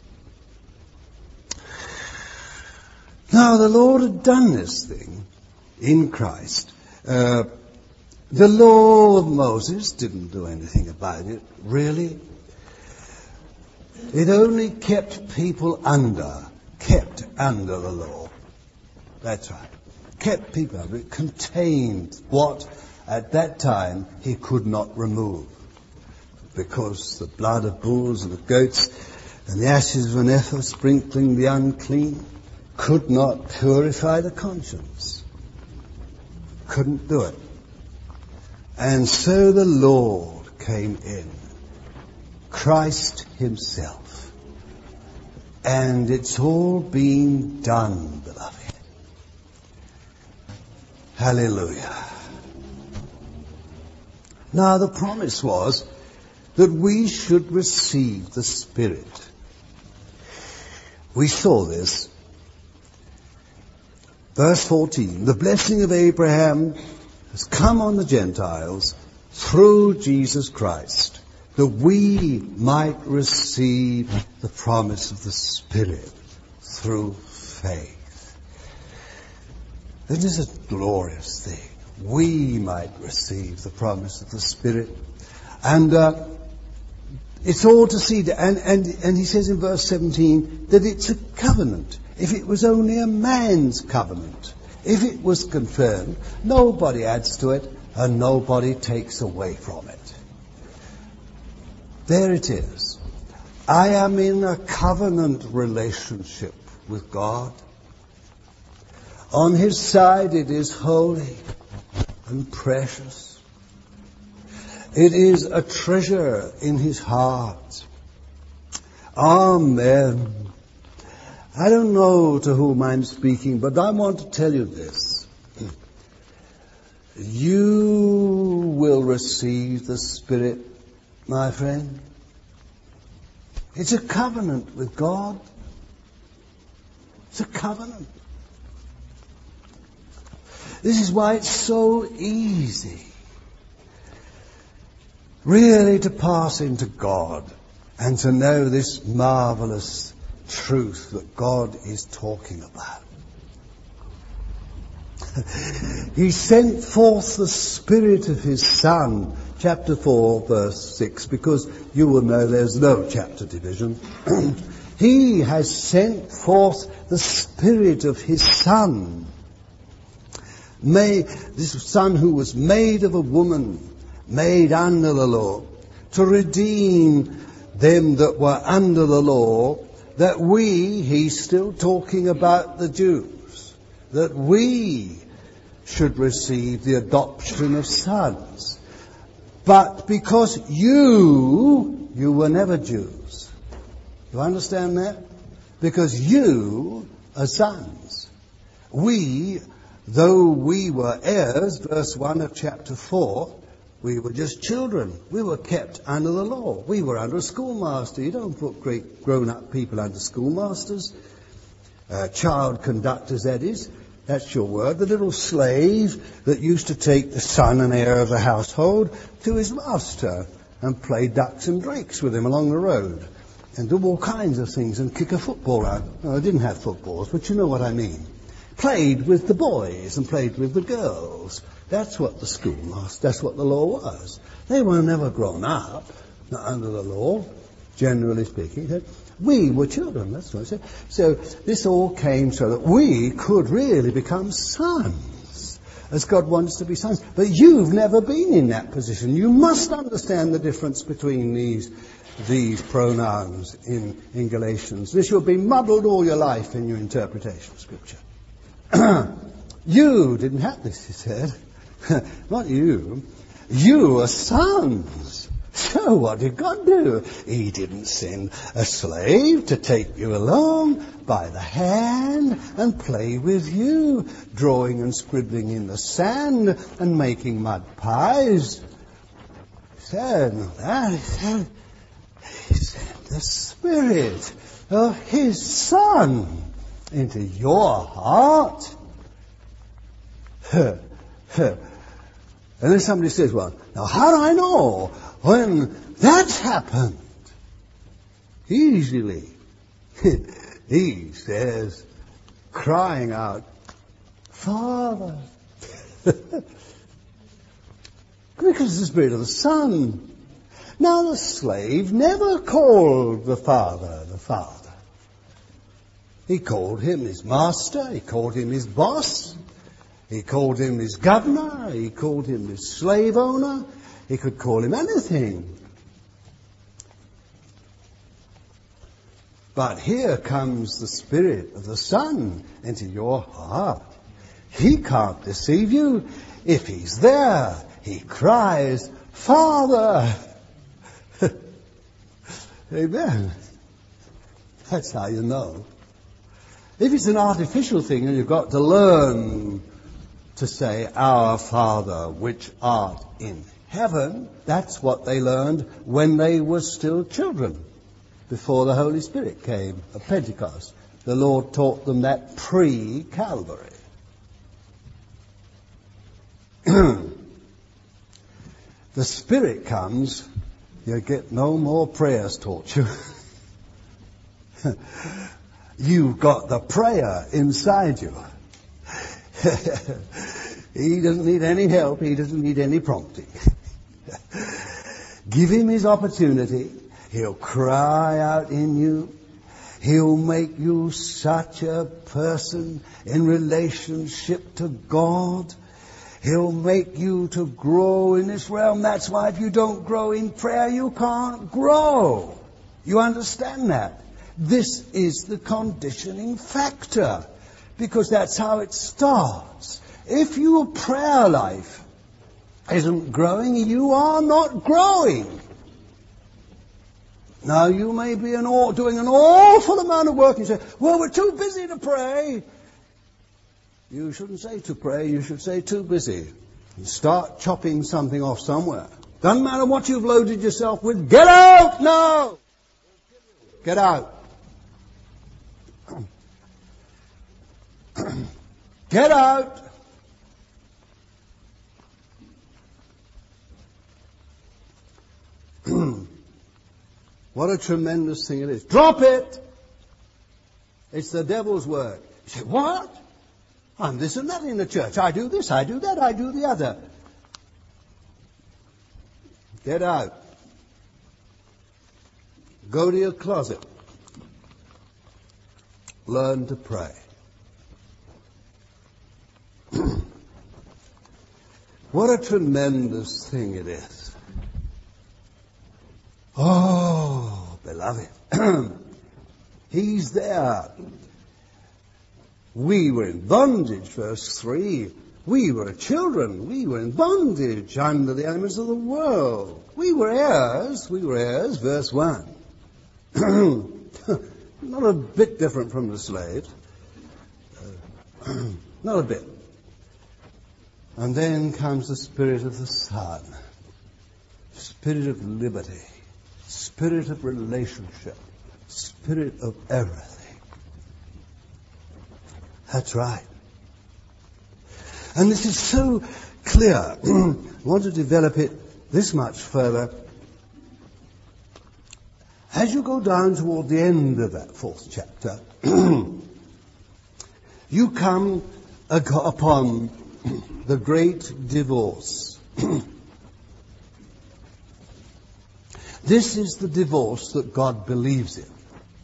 Now, the Lord had done this thing in Christ. Uh, the law of Moses didn't do anything about it, really. It only kept people under, kept under the law. That's right. Kept people under. It contained what at that time he could not remove, because the blood of bulls and of goats and the ashes of an heifer sprinkling the unclean could not purify the conscience. Couldn't do it. And so the Lord came in, Christ himself. And it's all been done, beloved. Hallelujah. Now the promise was that we should receive the Spirit. We saw this. Verse fourteen, the blessing of Abraham has come on the Gentiles through Jesus Christ, that we might receive the promise of the Spirit through faith. Isn't this a glorious thing? We might receive the promise of the Spirit. And uh, it's all to see, that, and, and, and he says in verse seventeen that it's a covenant. If it was only a man's covenant, if it was confirmed, nobody adds to it and nobody takes away from it. There it is. I am in a covenant relationship with God. On his side it is holy and precious. It is a treasure in his heart. Amen. I don't know to whom I'm speaking, but I want to tell you this. You will receive the Spirit, my friend. It's a covenant with God. It's a covenant. This is why it's so easy, really, to pass into God and to know this marvelous truth that God is talking about. He sent forth the Spirit of his Son, chapter four, verse six, because you will know there's no chapter division. He has sent forth the Spirit of his Son. May, this Son who was made of a woman, made under the law, to redeem them that were under the law, that we, he's still talking about the Jews, that we should receive the adoption of sons. But because you, you were never Jews. You understand that? Because you are sons. We, though we were heirs, verse one of chapter four, we were just children. We were kept under the law. We were under a schoolmaster. You don't put great grown-up people under schoolmasters. Uh, child conductors, that is. That's your word. The little slave that used to take the son and heir of the household to his master and play ducks and drakes with him along the road and do all kinds of things and kick a football out. No, I didn't have footballs, but you know what I mean. Played with the boys and played with the girls. That's what the schoolmaster, that's what the law was. They were never grown up, not under the law, generally speaking. We were children, that's what I said. So this all came so that we could really become sons, as God wants to be sons. But you've never been in that position. You must understand the difference between these these pronouns in, in Galatians. This will be muddled all your life in your interpretation of Scripture. You didn't have this, he said. Not you. You are sons. So what did God do? He didn't send a slave to take you along by the hand and play with you, drawing and scribbling in the sand and making mud pies. He said, not that. He said, he sent the Spirit of his Son into your heart. And then somebody says, well, now how do I know when that's happened? Easily. He says, crying out, Father. Because the Spirit of the Son. Now the slave never called the Father the Father. He called him his master. He called him his boss. He called him his governor. He called him his slave owner. He could call him anything. But here comes the Spirit of the Son into your heart. He can't deceive you. If he's there, he cries, Father. Amen. That's how you know. If it's an artificial thing and you've got to learn to say, Our Father, which art in heaven, that's what they learned when they were still children, before the Holy Spirit came at Pentecost. The Lord taught them that pre-Calvary. The Spirit comes, you get no more prayers taught you. You've got the prayer inside you. He doesn't need any help. He doesn't need any prompting. Give him his opportunity. He'll cry out in you. He'll make you such a person in relationship to God. He'll make you to grow in this realm. That's why if you don't grow in prayer, you can't grow. You understand that? This is the conditioning factor, because that's how it starts. If your prayer life isn't growing, you are not growing. Now, you may be an aw- doing an awful amount of work and you say, well, we're too busy to pray. You shouldn't say to pray, you should say too busy. And start chopping something off somewhere. Doesn't matter what you've loaded yourself with. Get out now! Get out. Get out. What a tremendous thing it is. Drop it! It's the devil's work. You say, what? I'm this and that in the church. I do this, I do that, I do the other. Get out. Go to your closet. Learn to pray. What a tremendous thing it is. Oh, beloved. He's there. We were in bondage, verse three. We were children. We were in bondage under the elements of the world. We were heirs. We were heirs, verse one. Not a bit different from the slaves. Uh, not a bit. And then comes the Spirit of the Son. Spirit of liberty. Spirit of relationship. Spirit of everything. That's right. And this is so clear. I want to develop it this much further. As you go down toward the end of that fourth chapter, you come upon the great divorce. This is the divorce that God believes in.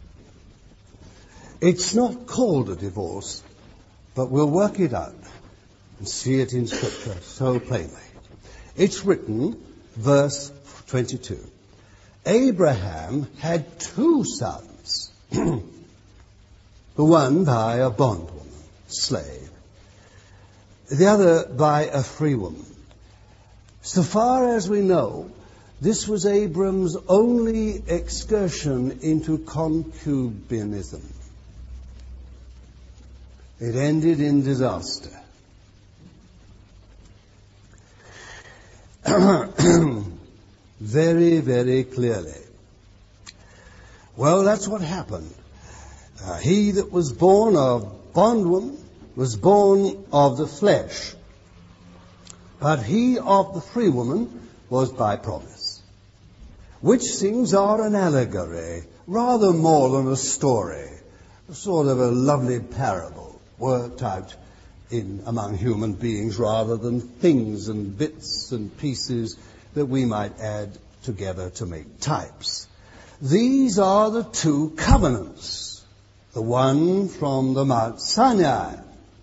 It's not called a divorce, but we'll work it out and see it in Scripture so plainly. It's written, verse twenty-two. Abraham had two sons, the one by a bondwoman, slave, the other by a free woman. So far as we know, this was Abram's only excursion into concubinism. It ended in disaster. Very, very clearly. Well, that's what happened. Uh, he that was born of bondwoman was born of the flesh, but he of the free woman was by promise. Which things are an allegory, rather more than a story, a sort of a lovely parable worked out in among human beings rather than things and bits and pieces that we might add together to make types. These are the two covenants, the one from the Mount Sinai,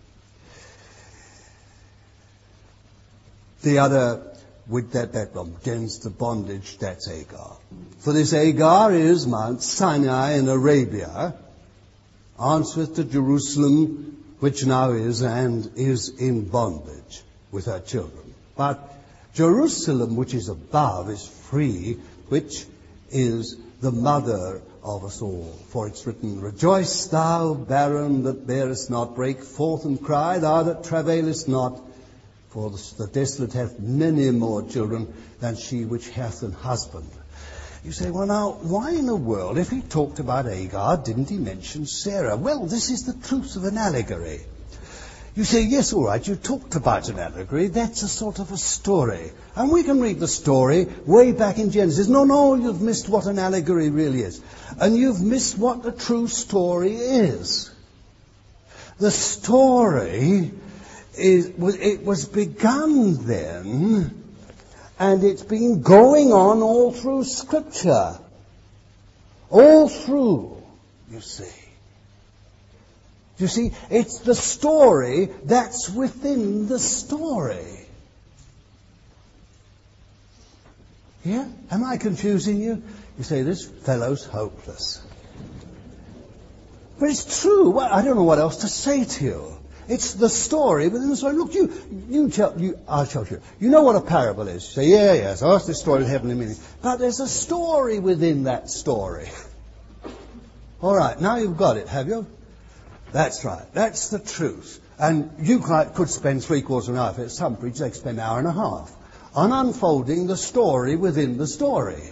the other with that, that against the bondage, that's Hagar. For this Hagar is Mount Sinai in Arabia, answereth to Jerusalem, which now is and is in bondage with her children. But Jerusalem, which is above, is free, which is the mother of us all. For it's written, Rejoice thou, barren that bearest not, break forth and cry, thou that travailest not, for the desolate hath many more children than she which hath an husband. You say, well now, why in the world, if he talked about Hagar, didn't he mention Sarah? Well, this is the truth of an allegory. You say, yes, all right, you talked about an allegory. That's a sort of a story. And we can read the story way back in Genesis. No, no, you've missed what an allegory really is. And you've missed what the true story is. The story is, was, it was begun then, and it's been going on all through Scripture. All through, you see. You see, it's the story that's within the story. Yeah? Am I confusing you? You say, this fellow's hopeless. But it's true. Well, I don't know what else to say to you. It's the story within the story. Look, you, you tell, you, I'll tell you. You know what a parable is. You say, yeah, yeah, so that's the story of heavenly meaning. But there's a story within that story. All right, now you've got it, have you? That's right. That's the truth. And you could spend three quarters of an hour. At some preachers, they could spend an hour and a half on unfolding the story within the story.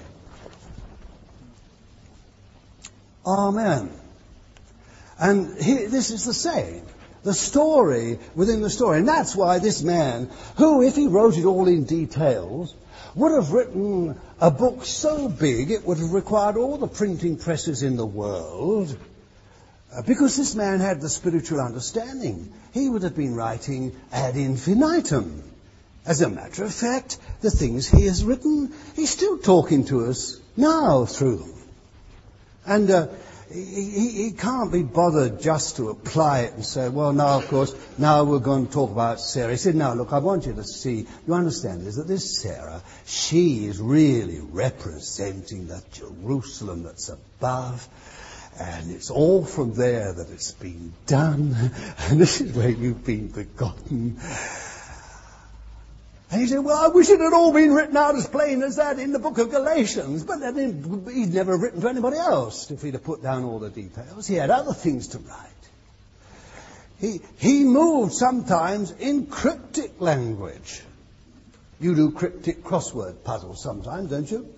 Amen. And he, this is the same. The story within the story. And that's why this man, who, if he wrote it all in details, would have written a book so big it would have required all the printing presses in the world, uh, because this man had the spiritual understanding. He would have been writing ad infinitum. As a matter of fact, the things he has written, he's still talking to us now through them. And uh, he, he can't be bothered just to apply it and say, well, now, of course, now we're going to talk about Sarah. He said, now, look, I want you to see, you understand this, that this Sarah, she is really representing that Jerusalem that's above. And it's all from there that it's been done. And this is where you've been begotten. And he said, well, I wish it had all been written out as plain as that in the book of Galatians. But then he'd never written to anybody else if he'd have put down all the details. He had other things to write. He, he moved sometimes in cryptic language. You do cryptic crossword puzzles sometimes, don't you?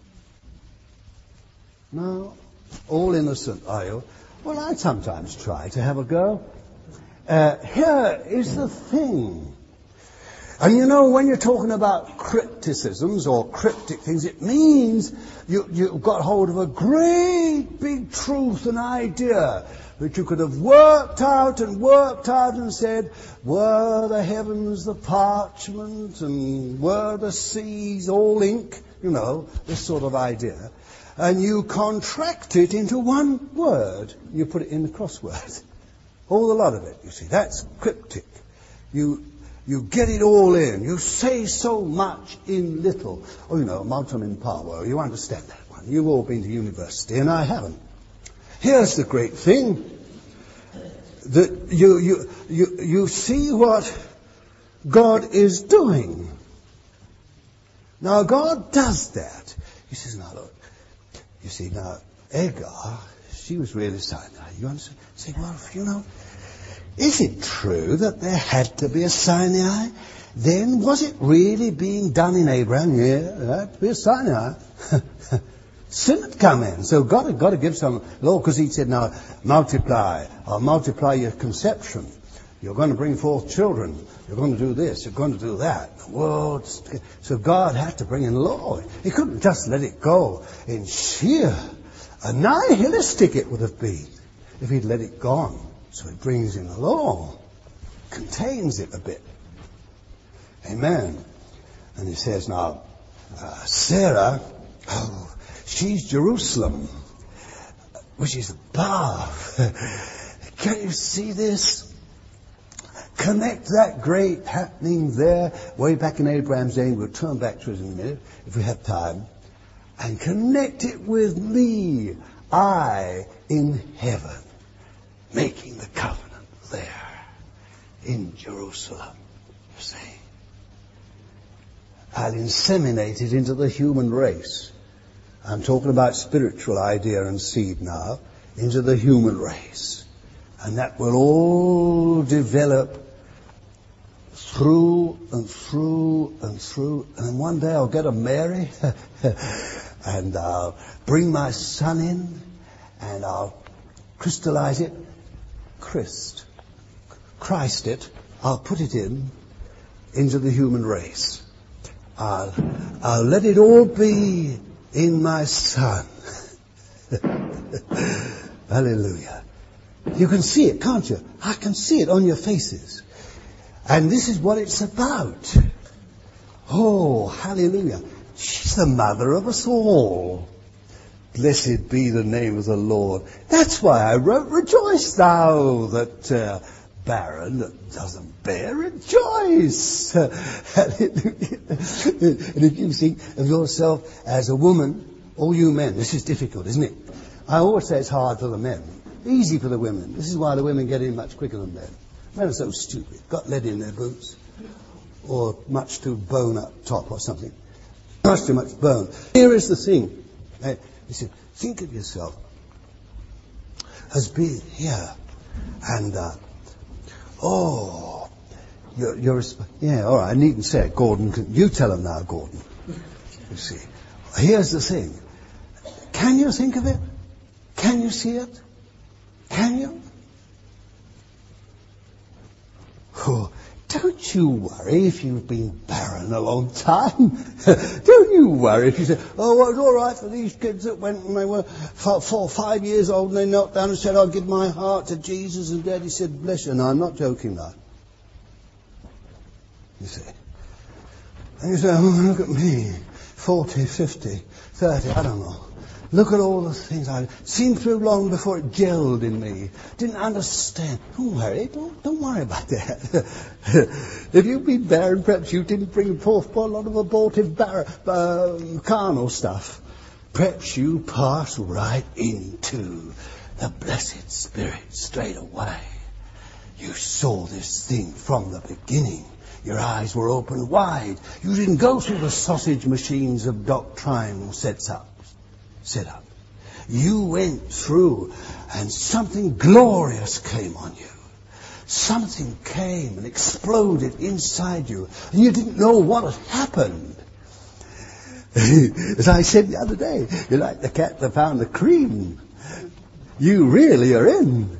No? All innocent, are you? Well, I sometimes try to have a go. Uh, here is the thing. And you know, when you're talking about crypticisms or cryptic things, it means you, you've got hold of a great big truth and idea that you could have worked out and worked out and said, were the heavens the parchment and were the seas all ink? You know, this sort of idea. And you contract it into one word. You put it in the crossword. All the lot of it, you see. That's cryptic. You... You get it all in. You say so much in little. Oh, you know, multum in parvo. You understand that one. You've all been to university, and I haven't. Here's the great thing. That you, you, you, you see what God is doing. Now, God does that. He says, now, look. You see, now, Agar, she was really Sinai. You understand? Say, well, you know... Is it true that there had to be a Sinai? Then was it really being done in Abraham? Yeah, there had to be a Sinai. Sin had come in. So God had got to give some law, because he said, now, multiply. I'll multiply your conception. You're going to bring forth children. You're going to do this. You're going to do that. The world. So God had to bring in law. He couldn't just let it go in sheer. A nihilistic it would have been if he'd let it go on. So he brings in the law, contains it a bit. Amen. And he says, now, uh, Sarah, oh, she's Jerusalem, which is above. Can you see this? Connect that great happening there, way back in Abraham's day. We'll turn back to it in a minute, if we have time. And connect it with me, I in heaven. Making the covenant there in Jerusalem, you see. I'll inseminate it into the human race. I'm talking about spiritual idea and seed now, into the human race. And that will all develop through and through and through. And then one day I'll get a Mary and I'll bring my son in and I'll crystallize it. Christ, Christ it, I'll put it in, into the human race. I'll, I'll let it all be in my Son. Hallelujah. You can see it, can't you? I can see it on your faces. And this is what it's about. Oh, hallelujah. She's the mother of us all. Blessed be the name of the Lord. That's why I wrote, rejoice thou that uh, barren that doesn't bear, rejoice. Hallelujah. And if you think of yourself as a woman, all you men, this is difficult, isn't it? I always say it's hard for the men. Easy for the women. This is why the women get in much quicker than men. Men are so stupid. Got lead in their boots. Or much too bone up top or something. Much too much bone. Here is the thing. Uh, he said, think of yourself as being here. And, uh, oh, you're, you're, yeah, all right, I needn't say it, Gordon. You tell him now, Gordon. You see. Here's the thing. Can you think of it? Can you see it? Can you? Oh, don't you worry if you've been barren a long time. Don't you worry if you say, oh, well, it's all right for these kids that went when they were four or five years old and they knelt down and said, I'll give my heart to Jesus, and Daddy said, bless you. No, I'm not joking now. You see. And you say, oh, look at me. forty, fifty, thirty, I don't know. Look at all the things I've seen through long before it gelled in me. Didn't understand. Don't worry. Don't, don't worry about that. If you've been barren, perhaps you didn't bring forth a lot of abortive bar- uh, carnal stuff. Perhaps you pass right into the blessed Spirit straight away. You saw this thing from the beginning. Your eyes were open wide. You didn't go through the sausage machines of doctrinal sets up. Set up. You went through and something glorious came on you. Something came and exploded inside you. And you didn't know what had happened. As I said the other day, you're like the cat that found the cream. You really are in.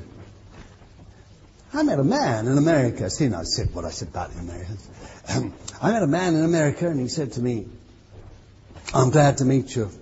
I met a man in America. See, I said what I said about the Americans. Um, I met a man in America and he said to me, I'm glad to meet you.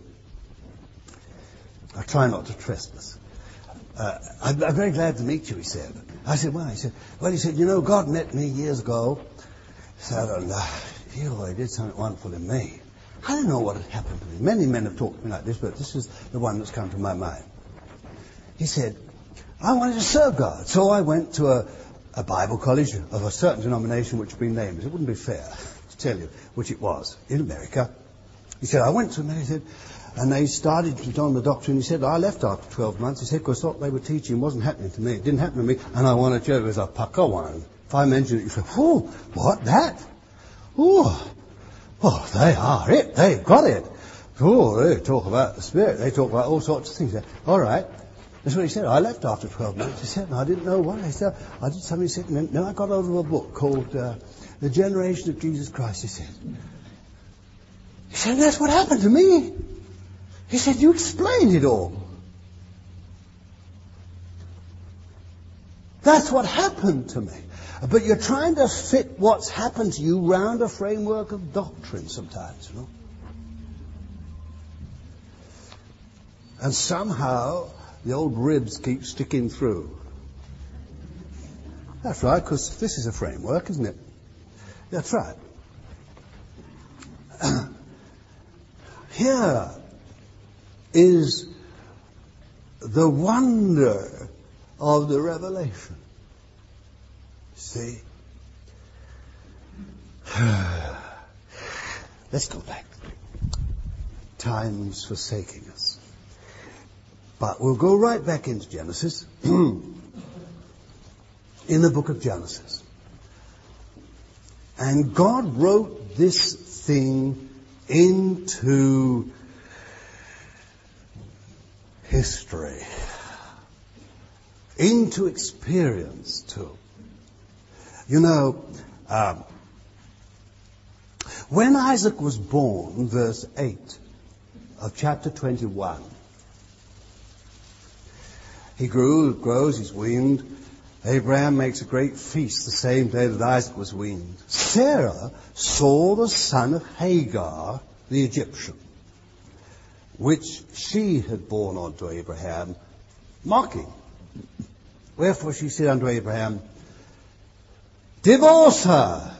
I try not to trespass. Uh, I'm, I'm very glad to meet you, he said. I said, why? He said, well, he said, you know, God met me years ago. He said, and, uh, you, he did something wonderful in me. I don't know what had happened to me. Many men have talked to me like this, but this is the one that's come to my mind. He said, I wanted to serve God. So I went to a, a Bible college of a certain denomination which had been named. It wouldn't be fair to tell you which it was in America. He said, I went to them and he said, and they started on the doctrine. He said, I left after twelve months. He said, because what they were teaching wasn't happening to me. It didn't happen to me. And I wanted to. It was a pucker one. If I mentioned it, you say, oh, what, that? Oh, oh, they are it. They've got it. Oh, they talk about the Spirit. They talk about all sorts of things. All right. That's what he said. I left after twelve months. He said, and I didn't know why. He said, I did something. He said, and then I got hold of a book called uh, The Generation of Jesus Christ, he said. He said, and that's what happened to me. He said, you explained it all. That's what happened to me. But you're trying to fit what's happened to you round a framework of doctrine sometimes, you know. And somehow the old ribs keep sticking through. That's right, because this is a framework, isn't it? That's right. Here is the wonder of the revelation. See? Let's go back. Time's forsaking us. But we'll go right back into Genesis. In the book of Genesis. And God wrote this thing into history, into experience too. You know, um, when Isaac was born, verse eight of chapter twenty-one, he grew, grows, he's weaned. Abraham makes a great feast the same day that Isaac was weaned. Sarah saw the son of Hagar, the Egyptian, which she had borne unto Abraham, mocking. Wherefore she said unto Abraham, Divorce her.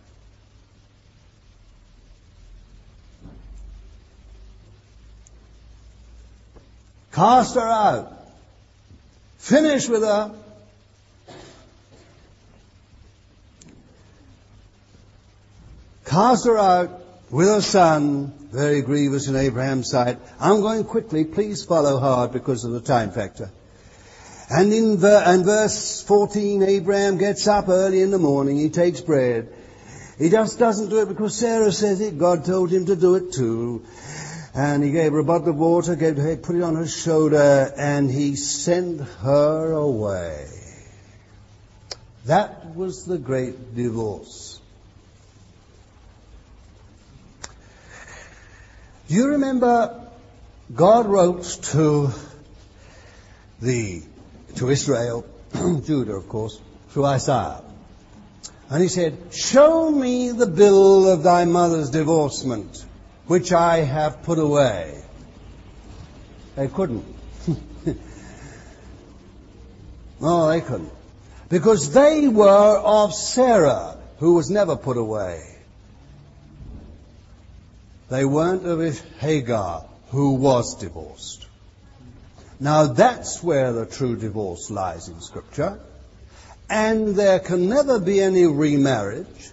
Cast her out. Finish with her. Cast her out with her son, very grievous in Abraham's sight. I'm going quickly, please follow hard because of the time factor. And in ver- and verse fourteen, Abraham gets up early in the morning, he takes bread. He just doesn't do it because Sarah says it, God told him to do it too. And he gave her a bottle of water, gave her, put it on her shoulder, and he sent her away. That was the great divorce. Do you remember God wrote to the to Israel, Judah of course, through Isaiah. And he said, show me the bill of thy mother's divorcement, which I have put away. They couldn't. No, they couldn't. Because they were of Sarah, who was never put away. They weren't of Hagar, who was divorced. Now that's where the true divorce lies in Scripture. And there can never be any remarriage.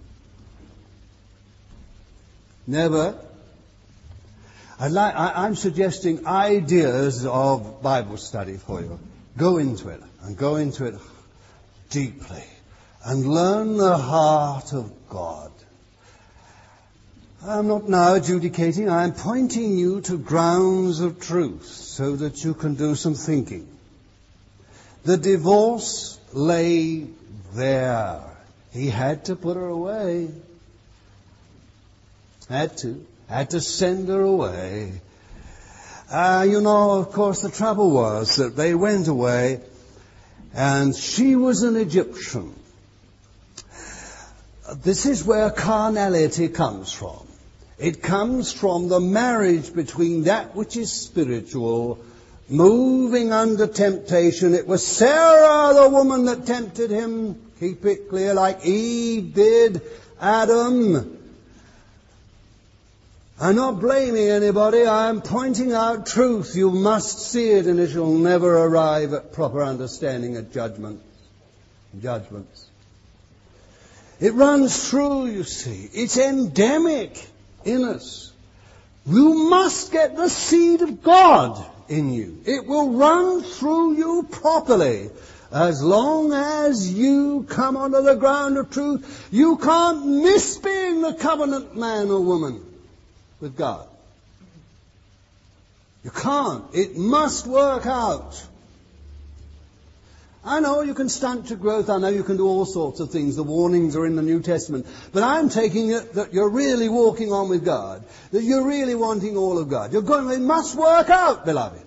Never. I'd like, I, I'm suggesting ideas of Bible study for you. Go into it, and go into it deeply, and learn the heart of God. I'm not now adjudicating, I'm pointing you to grounds of truth so that you can do some thinking. The divorce lay there. He had to put her away. Had to. Had to send her away. Uh, you know, of course, the trouble was that they went away and she was an Egyptian. This is where carnality comes from. It comes from the marriage between that which is spiritual, moving under temptation. It was Sarah, the woman, that tempted him. Keep it clear, like Eve did Adam. I'm not blaming anybody. I'm pointing out truth. You must see it, and it shall never arrive at proper understanding of judgment. Judgments. It runs through, you see. It's endemic in us. You must get the seed of God in you. It will run through you properly. As long as you come onto the ground of truth, you can't miss being the covenant man or woman with God. You can't. It must work out. I know you can stunt your growth. I know you can do all sorts of things. The warnings are in the New Testament. But I'm taking it that you're really walking on with God. That you're really wanting all of God. You're going, it must work out, beloved.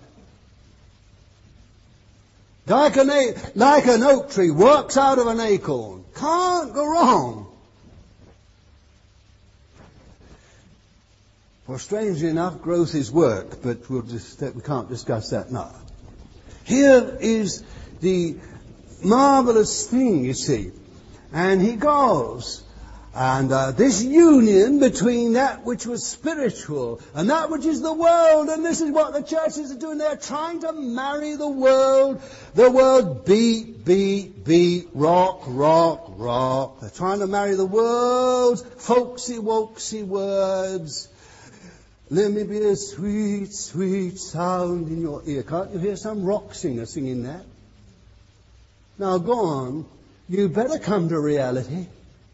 Like an, like an oak tree works out of an acorn. Can't go wrong. Well, strangely enough, growth is work, but we'll just, we can't discuss that now. Here is the marvelous thing, you see. And he goes, and uh, this union between that which was spiritual and that which is the world, and this is what the churches are doing. They're trying to marry the world. The world beat, beat, beat, rock, rock, rock. They're trying to marry the world's folksy, wokesy words. Let me be a sweet, sweet sound in your ear. Can't you hear some rock singer singing that? Now go on. You better come to reality.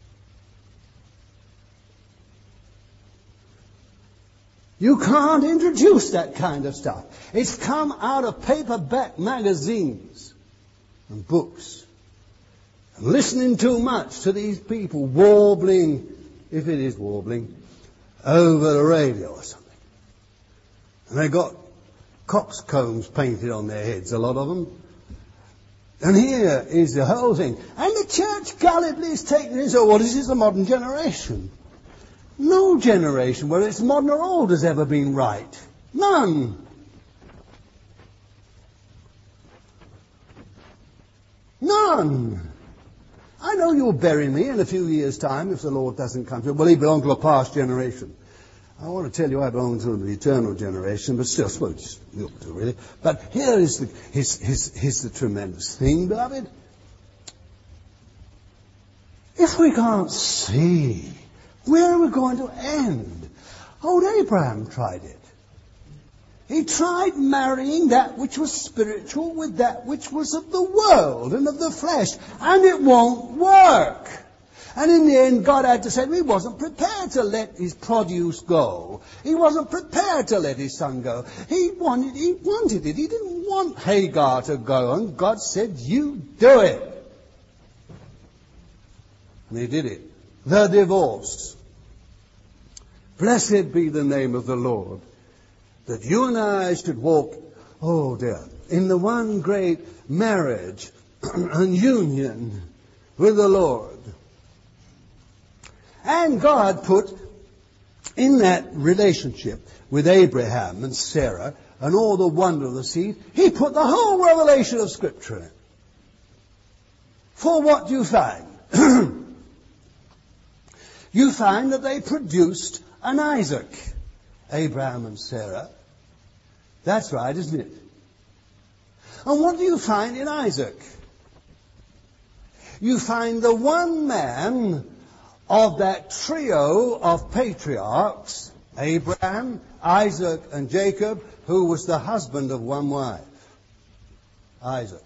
You can't introduce that kind of stuff. It's come out of paperback magazines and books. And listening too much to these people warbling, if it is warbling, over the radio or something. And they got coxcombs painted on their heads, a lot of them. And here is the whole thing. And the church gullibly is taking this, oh, what is this, the modern generation? No generation, whether it's modern or old, has ever been right. None. None. I know you'll bury me in a few years' time if the Lord doesn't come through. Well, he belonged to a past generation. I want to tell you I belong to the eternal generation, but still, I suppose you ought to, really. But here is the, here's, here's, here's the tremendous thing, beloved. If we can't see, where are we going to end? Old Abraham tried it. He tried marrying that which was spiritual with that which was of the world and of the flesh, and it won't work. And in the end, God had to say he wasn't prepared to let his produce go. He wasn't prepared to let his son go. He wanted, he wanted it. He didn't want Hagar to go. And God said, you do it. And he did it. The divorce. Blessed be the name of the Lord. That you and I should walk, oh dear, in the one great marriage and union with the Lord. And God put in that relationship with Abraham and Sarah and all the wonder of the seed, he put the whole revelation of Scripture in it. For what do you find? You find that they produced an Isaac, Abraham and Sarah. That's right, isn't it? And what do you find in Isaac? You find the one man of that trio of patriarchs, Abraham, Isaac, and Jacob, who was the husband of one wife, Isaac.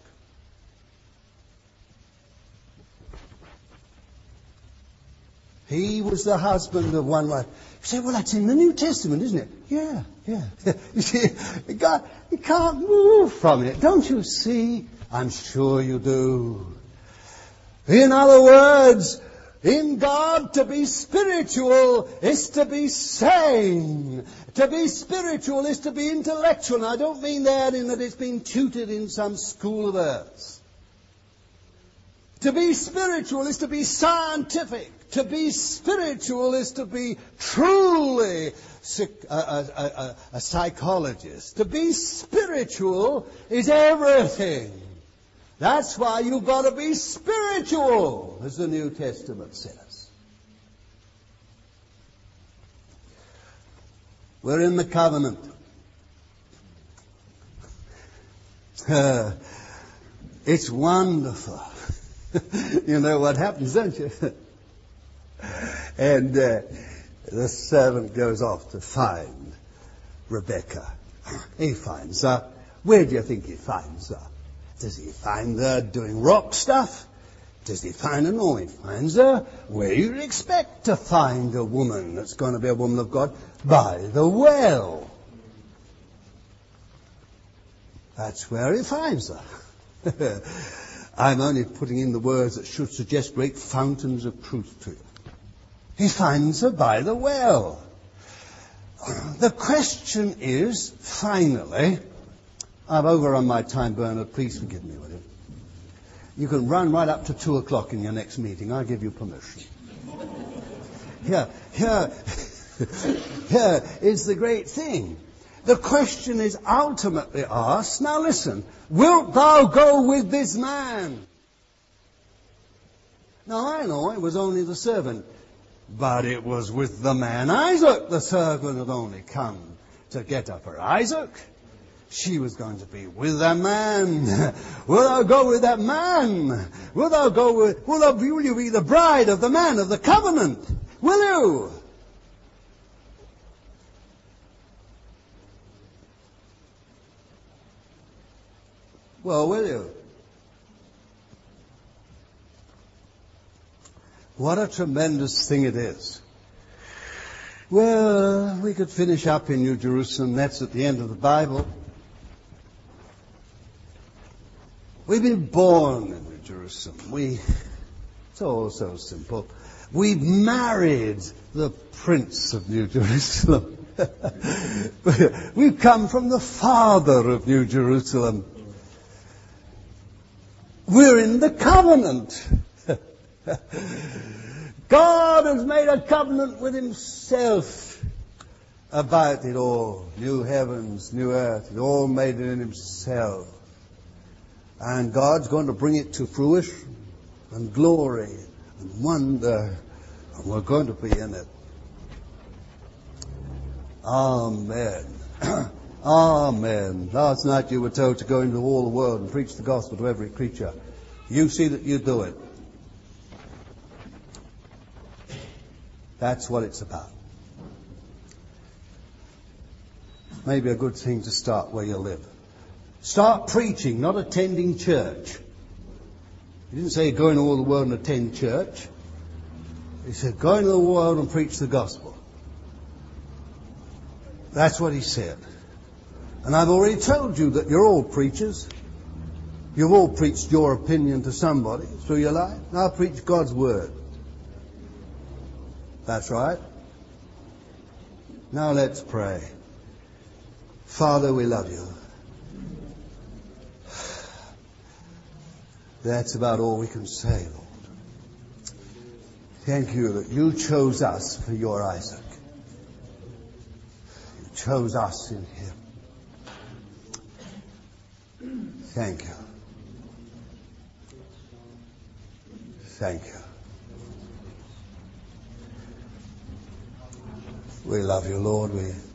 He was the husband of one wife. You say, well, that's in the New Testament, isn't it? Yeah, yeah. You see, God, you can't move from it. Don't you see? I'm sure you do. In other words, in God, to be spiritual is to be sane. To be spiritual is to be intellectual. And I don't mean that in that it's been tutored in some school of earth. To be spiritual is to be scientific. To be spiritual is to be truly a, a, a, a psychologist. To be spiritual is everything. That's why you've got to be spiritual, as the New Testament says. We're in the covenant. Uh, it's wonderful. You know what happens, don't you? And uh, the servant goes off to find Rebecca. He finds her. Where do you think he finds her? Does he find her doing rock stuff? Does he find her? No, he finds her where you'd expect to find a woman that's going to be a woman of God, by the well. That's where he finds her. I'm only putting in the words that should suggest great fountains of truth to you. He finds her by the well. The question is, finally, I've overrun my time, Bernard. Please forgive me, will you? You can run right up to two o'clock in your next meeting. I'll give you permission. Here, here, here is the great thing. The question is ultimately asked, now listen, wilt thou go with this man? Now I know it was only the servant, but it was with the man Isaac. The servant had only come to get up her Isaac. She was going to be with that man. Will thou go with that man? Will thou go with, will, thou, will you be the bride of the man of the covenant? Will you? Well, will you? What a tremendous thing it is. Well, we could finish up in New Jerusalem. That's at the end of the Bible. We've been born in New Jerusalem. We, it's all so simple. We married the Prince of New Jerusalem. We've come from the Father of New Jerusalem. We're in the covenant. God has made a covenant with himself about it all. New heavens, new earth. He all made it in himself. And God's going to bring it to fruition. and glory and wonder, and we're going to be in it. Amen. Amen. Last night you were told to go into all the world and preach the gospel to every creature. You see that you do it. That's what it's about. Maybe a good thing to start where you live. Start preaching, not attending church. He didn't say go into all the world and attend church. He said go into the world and preach the gospel. That's what he said. And I've already told you that you're all preachers. You've all preached your opinion to somebody through your life. Now preach God's word. That's right. Now let's pray. Father, we love you. That's about all we can say, Lord. Thank you that you chose us for your Isaac. You chose us in him. Thank you. Thank you. We love you, Lord. We